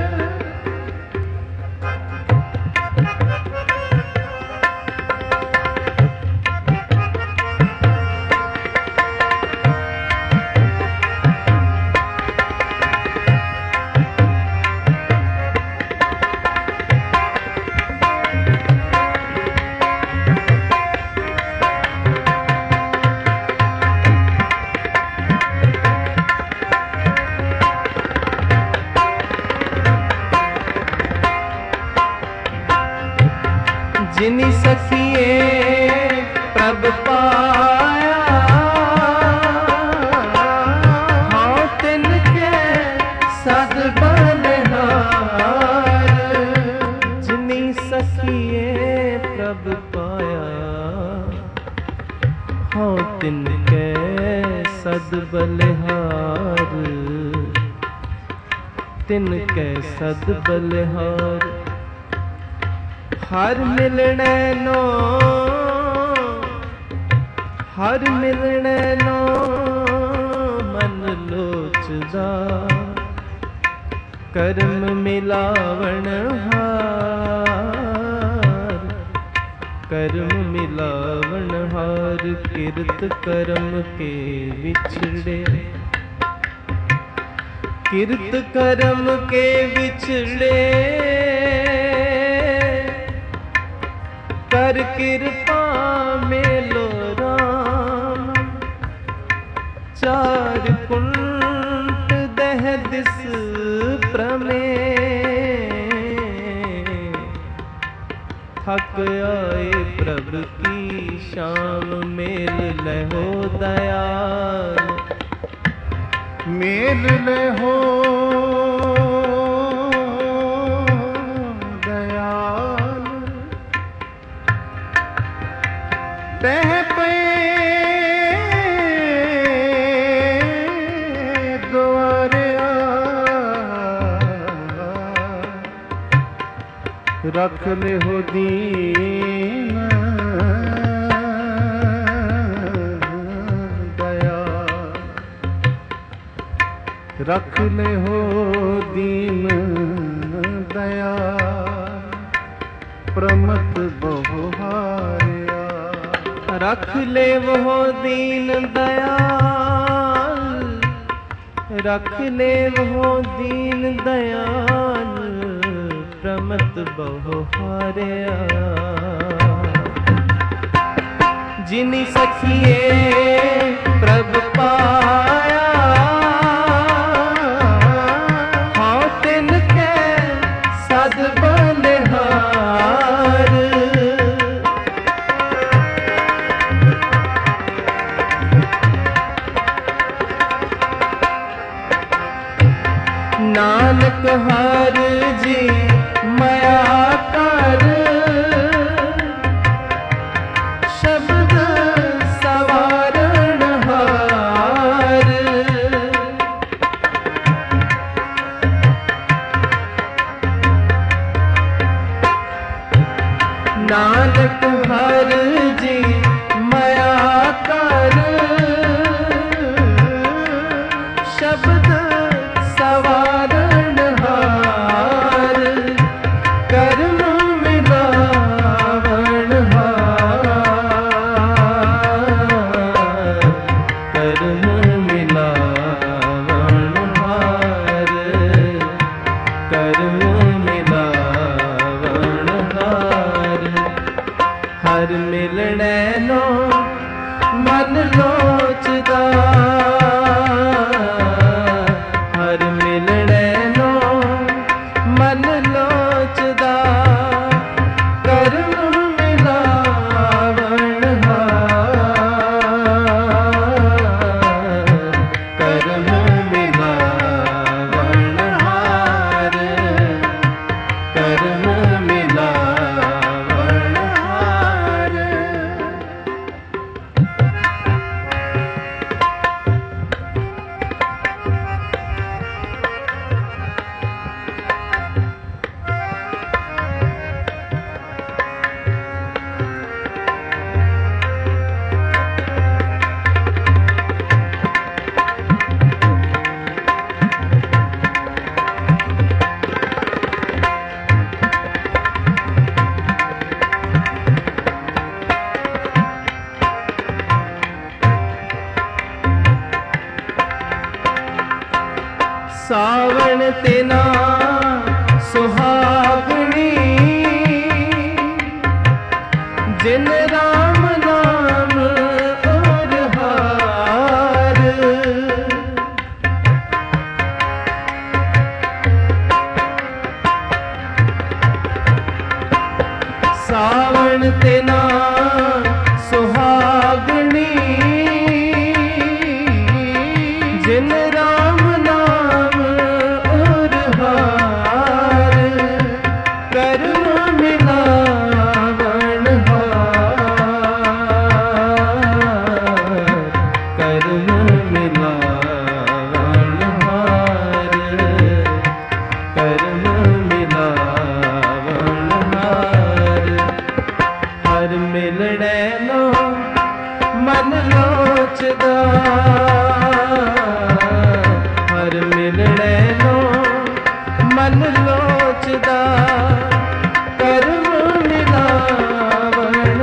जिनी सखिए प्रभ पाया हाँ तिनके सद बलिहार जिनी सखिए प्रभ पाया हाँ तिनके सद बलिहार तिनके सद बलिहार हर मिलने नो हर मिलने नो मन लोचदा कर्म मिलावन हार कर्म मिलावन हार किरत कर्म के विछड़े किरत कर्म के विछड़े कर कृपा मेलो राम चार कुंट दह दिस प्रमे थक आए प्रभु की शाम, मेल लहो दयाल, मेल लहो दयाल। तह पे द्वारे रख ले हो दीन दया, रख ले हो दीन दया, प्रमत बहुहारिया। रख ले वो दीन दयाल, रख ले वो दीन दयाल, प्रमत बहुहारिया। जिनी सखिए प्रभु पाया, हाँ तिनके सद बलिहार। नानक हर जी मया कर, शब्द सवारण हार। नानक हर जी मया कर, शब्द सवारण हार। कर्म मिलावण हार, कर्म मिलावण हार, कर्म मिलावण हार। हर मिलने नो मन लोचदा, हर मिलने नो मन लोचदा, कर्म मिलावण हार, कर्म मिलावण हार, कर्म मिलावण हार। सावण तेना सुहागणी, जिन राम नाम और हार। सावण तेना सुहागणी, जिन राम नाम और हार। कर्म मिलावण हार, कर्म मिलावण हार, कर्म मिलावण हार। हर मिलने नो मन लोचदा, हर मिलने नो मन लोचदा, कर्म मिलावण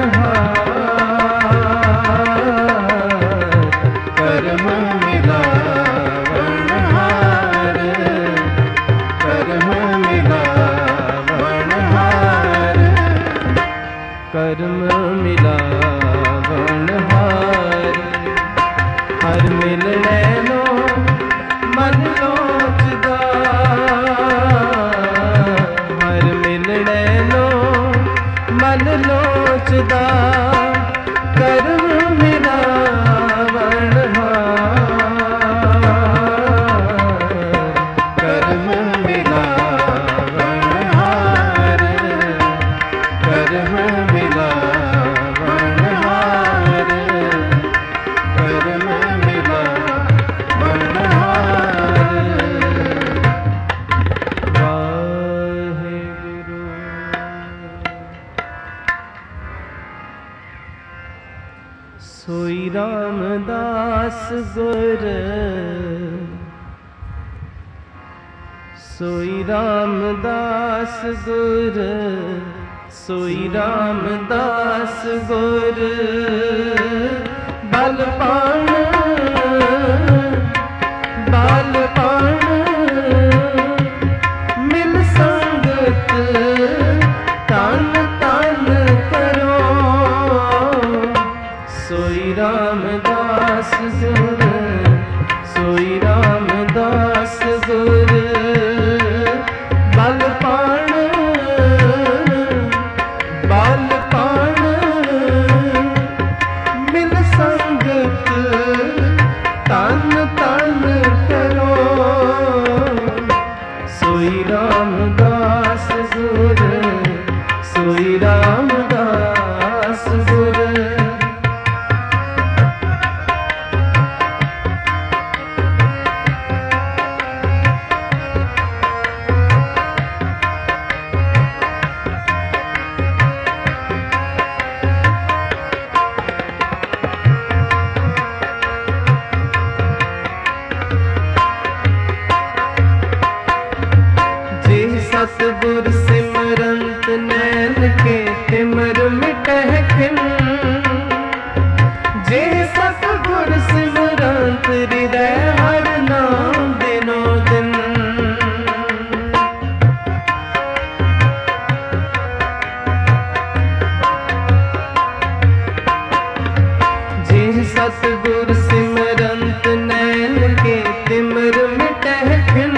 हार, कर्म मिलावण हार, कर्म मिलावण हार, कर्म मिलावण हार। हर मिलने नो मन लोचदा, हर मिलने नो मन मन लोचदा कर्म मिलावण कर्म मिलावण हार, कर्म मिलावण हार, कर्म मिलावण हार। वाहेगुरु। सोई रामदास गुर, सोई रामदास गुर, सोई रामदास गुर। बल पाण बल पाण मिल संगत तन तन करो। सोई रामदास गुर, सोई रामदास गुर। बल पाण बल पाण मिल संगत तन तन करो। सोई रामदास गुर, सोई रामदास गुर। सतगुर सिमरंत नैन के तिमर मिटह खिन। जे सतगुर सिमरंत हृदय हर नाम दिनो दिन। जे सतगुर सिमरंत नैन के तिमर मिटह खिन।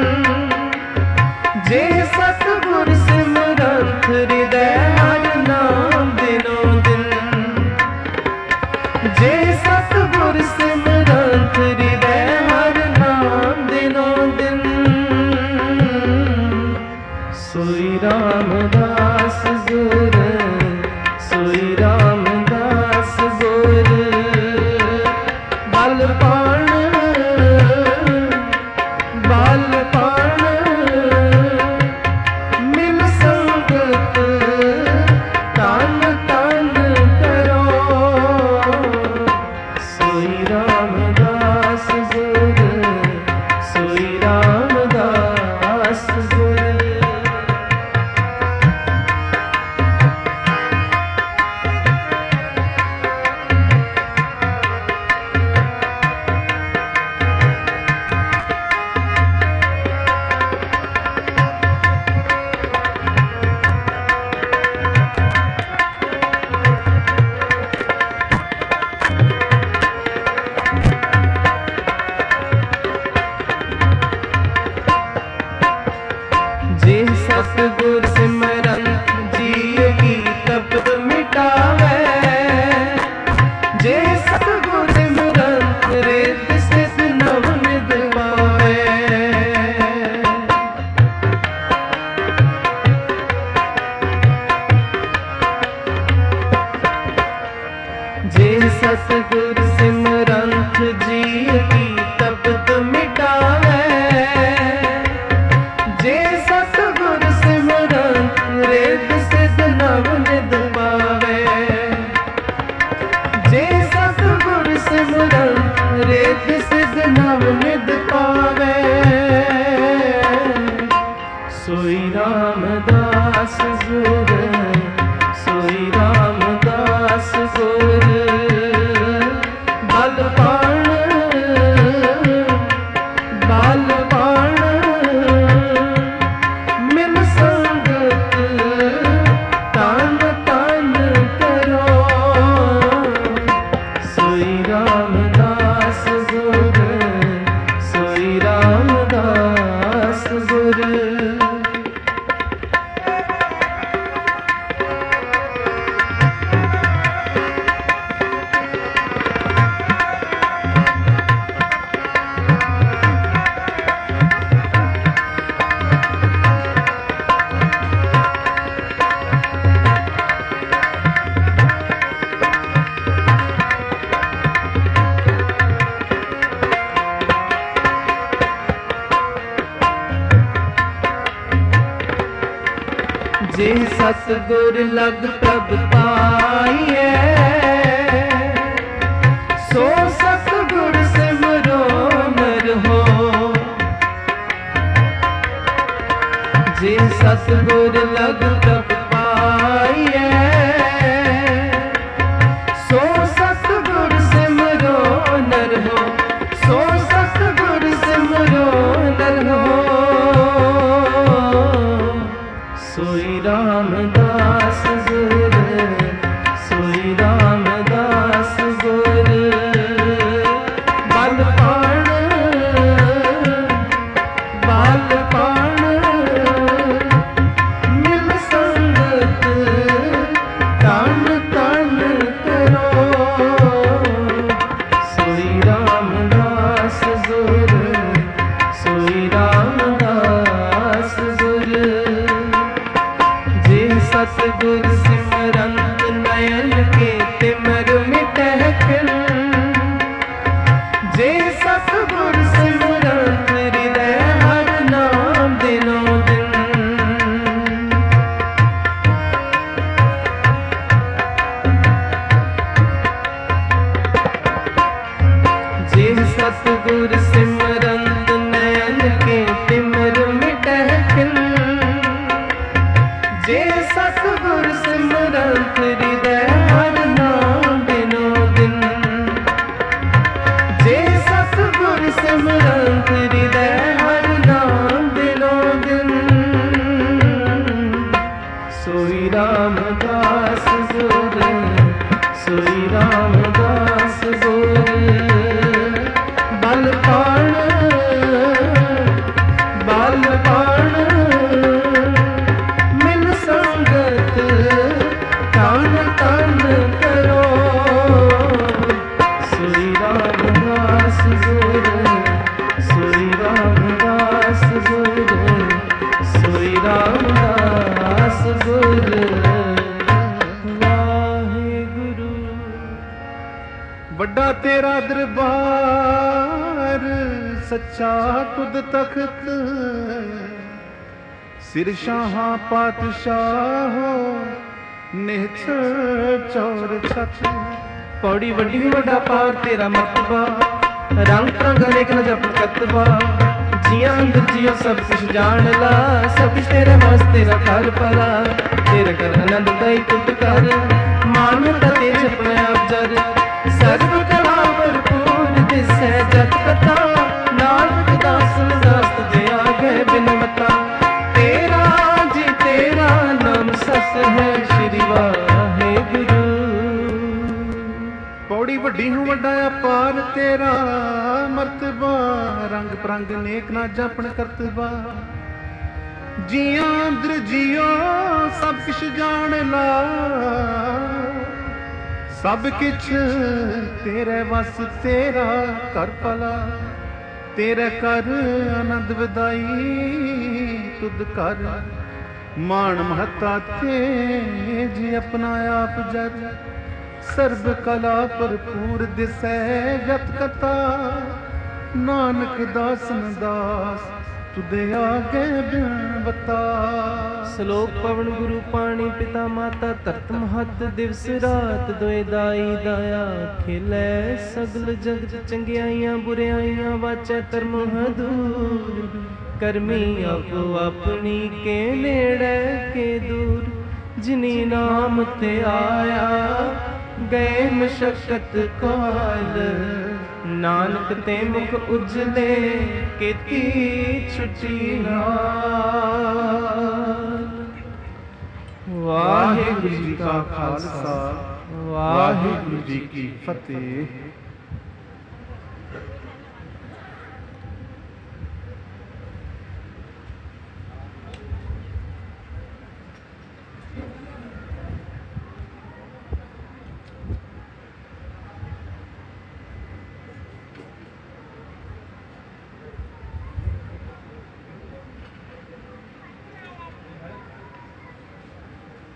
जे सतगुर सिमरंत हृदय हर नाम दिनो दिन। जे सतगुर सिमरंत हृदय हर नाम दिनो दिन। सोई रामदास गुर, सोई रामदास गुर। बल पाण बल पाण मिल संगत तन तन करो। सोई रामदास गुर, सोई रामदास गुर। जे सतगुर सिमरंत जीव की तप मिटावे। जे सतगुर सिमरंत रित सिद्ध नव निध पावे। जे सतगुर सिमरंत जीव की तप मिटावे। जे सतगुर सिमरंत रित सिद्ध नव निध पावे। जे सतगुर सिमरंत रित सिद्ध नव निध पावे। सोई रामदास गुर, सोई रामदास गुर। बल पाण बल पाण मिल संगत तन तन करो। सोई रामदास गुर, सोई रामदास गुर। ਜੇ ਸਤਿਗੁਰ ਲਗ ਪ੍ਰਭ ਪਾਈਐ ਸੋ ਸਤਿਗੁਰ ਸਿਮਰੋ ਨਰ ਹੋ। ਜੇ ਸਤਿਗੁਰ ਲਗ ਪ੍ਰਭ ਪਾਈਐ ਸੋ ਸਤਿਗੁਰ ਸਿਮਰੋ ਨਰ ਹੋ। ਸੋ ਸਤਿਗੁਰ ਸਿਮਰੋ ਨਰ ਹੋ। ਸੋਈ ਰਾਮਦਾਸ ਗੁਰ ਸੋਈ ਰਾਮਦਾਸ ਗੁਰ ਬਲ ਪਾਣ ਬਲ ਪਾਣ ਮਿਲ ਸੰਗਤ ਤਨ ਤਨ ਕਰੋ। ਸੋਈ ਰਾਮਦਾਸ ਗੁਰ ਸੋਈ ਰਾਮਦਾਸ ਗੁਰ। ਜੇ ਸਤਿਗੁਰ ਸਿਮਰੰਤ ਨਯਨ ਕੇ ਤਿਮਰ ਮਿਟਹਿ ਖਿਲ। ਜੇ ਸਤਿਗੁਰ ਸਿਮਰੰਤ ਹਿਰਦੈ ਹਰ ਨਾਮ ਦਿਨੋ ਦਿਨ। ਜੇ ਸਤਿਗੁਰ ਸਿਮਰੰਤ ਨਯਨ ਕੇ ਤਿਮਰ ਮਿਟਹਿ ਖਿਲ। ਜੇ ਸਤਿਗੁਰ ਸਿਮਰੰਤ ਹਿਰਦੈ ਹਰ ਨਾਮ ਦਿਨੋ ਦਿਨ। ਜੇ ਸਤਿਗੁਰ ਸਿਮਰੰਤ ਹਿਰਦੈ ਹਰ ਨਾਮ ਦਿਨੋ ਦਿਨ। ਸੋਈ ਰਾਮਦਾਸ ਗੁਰ ਸੋਈ ਰਾਮਦਾਸ ਗੁਰ ਬਲ ਪਾਣ ਬਲ ਪਾਣ ਮਿਲ ਸੰਗਤ ਤਨ ਤਨ ਕਰੋ। ਸੋਈ ਰਾਮਦਾਸ ਗੁਰ ਸੋਈ ਰਾਮਦਾਸ ਗੁਰ ਸੋਈ ਰਾਮਦਾਸ ਗੁਰ। ਵਾਹਿਗੁਰੂ। ਵੱਡਾ ਤੇਰਾ ਦਰਬਾਰ ਸੱਚਾ ਤੁਧ ਤਖਤ। ਸਿਰ ਸ਼ਾਹਾਂ ਪਾਤਸ਼ਾਹੋ ਨਿਹਚਲ ਚੌਰ ਛਤ। ਪੌੜੀ ਵੱਡੀ ਵੱਡਾ ਪਾਰ ਤੇਰਾ ਮਰਤਬਾ। ਰੰਗ ਰੰਗ ਅਨੇਕ ਨ ਜਪ ਕਤਬਾ। ਜੀਆਂ ਅੰਦਰ ਜੀਓ ਸਭ ਕੁਛ ਜਾਣ ਲਾ। ਸਭ ਕੁਛ ਤੇਰੇ ਵਾਸ ਤੇਰਾ ਕਰ ਭਲਾ। ਤੇਰੇ ਕਰ ਆਨੰਦ ਦਾਈ ਤੁਧ ਕਰ। ਮਾਨਵਤਾ ਤੇ ਜਪਿਆ ਅਬਜਰ। ਸਰਬ ਕਲਾ ਭਰਪੂਰ ਦਿਸੈ ਜਤ ਕਥਾ। ਨਾਨਕ ਦਾਸ ਦਾਸ ਤੁਝੇ ਆਗੇ ਬਿਨਵਤਾ। ਤੇਰਾ ਜੀ ਤੇਰਾ ਨਾਮ ਸਤ ਹੈ ਸ਼੍ਰੀ ਵਾਹਿਗੁਰੂ। ਪੌੜੀ ਵੱਡੀ ਨੂੰ ਵੱਡਾ ਅਪਾਰ ਤੇਰਾ ਮਰਤਬਾ। ਰੰਗ ਪ੍ਰੰਗ ਨੇਕ ਨਾ ਜਾਪਣ ਕਰਤਬਾ। ਜੀਆਂ ਅੰਦਰ ਜੀਓ ਸਭ ਕਿਛ ਜਾਣ ਲਾ। ਸਭ ਕਿਛ ਤੇਰੇ ਵਸ ਤੇਰਾ ਕਰ ਭਲਾ। ਤੇਰੇ ਕਰ ਆਨੰਦ ਵਧਾਈ ਤੁਧ ਕਰ। ਮਾਣ ਮਹੱਤਾ ਤੇਜ ਆਪਣਾ ਆਪ ਜਰ। ਸਰਬ ਕਲਾ ਭਰਪੂਰ ਦਿਸੈ ਜਤ ਕਥਾ। ਨਾਨਕ ਦਾਸ ਨ ਦਾਸ ਤੁਦੇ ਆਗੇ ਬਿਨਵਤਾ। ਸ਼ਲੋਕ ਪਵਨ ਗੁਰੂ ਪਾਣੀ ਪਿਤਾ ਮਾਤਾ ਧਰਤ ਮਹਤ। ਦਿਵਸ ਰਾਤ ਦੋਇ ਦਾਈ ਦਾਇਆ ਖੇਲੇ। ਸਗਲ ਜਗਤ ਚੰਗਿਆਈਆਂ ਬੁਰਿਆਈਆਂ ਵਾਚੈ ਧਰਮ ਹਦੂਰ। ਕਰਮੀ ਆਪੋ ਆਪਣੀ ਕੇ ਨੇੜੇ ਕੇ ਦੂਰ। ਜਿਨੀ ਨਾਮ ਤੇ ਆਇਆ ਗਏ ਮਸ਼ਕਤ ਕਾਲ। ਨਾਨਕ ਤੇ ਮੁਖ ਉਜਲੇ ਕੀਤੀ ਛੁਟੀ ਨਾਲ। ਵਾਹਿਗੁਰੂ ਜੀ ਕਾ ਖਾਲਸਾ ਵਾਹਿਗੁਰੂ ਜੀ ਕੀ ਫਤਿਹ।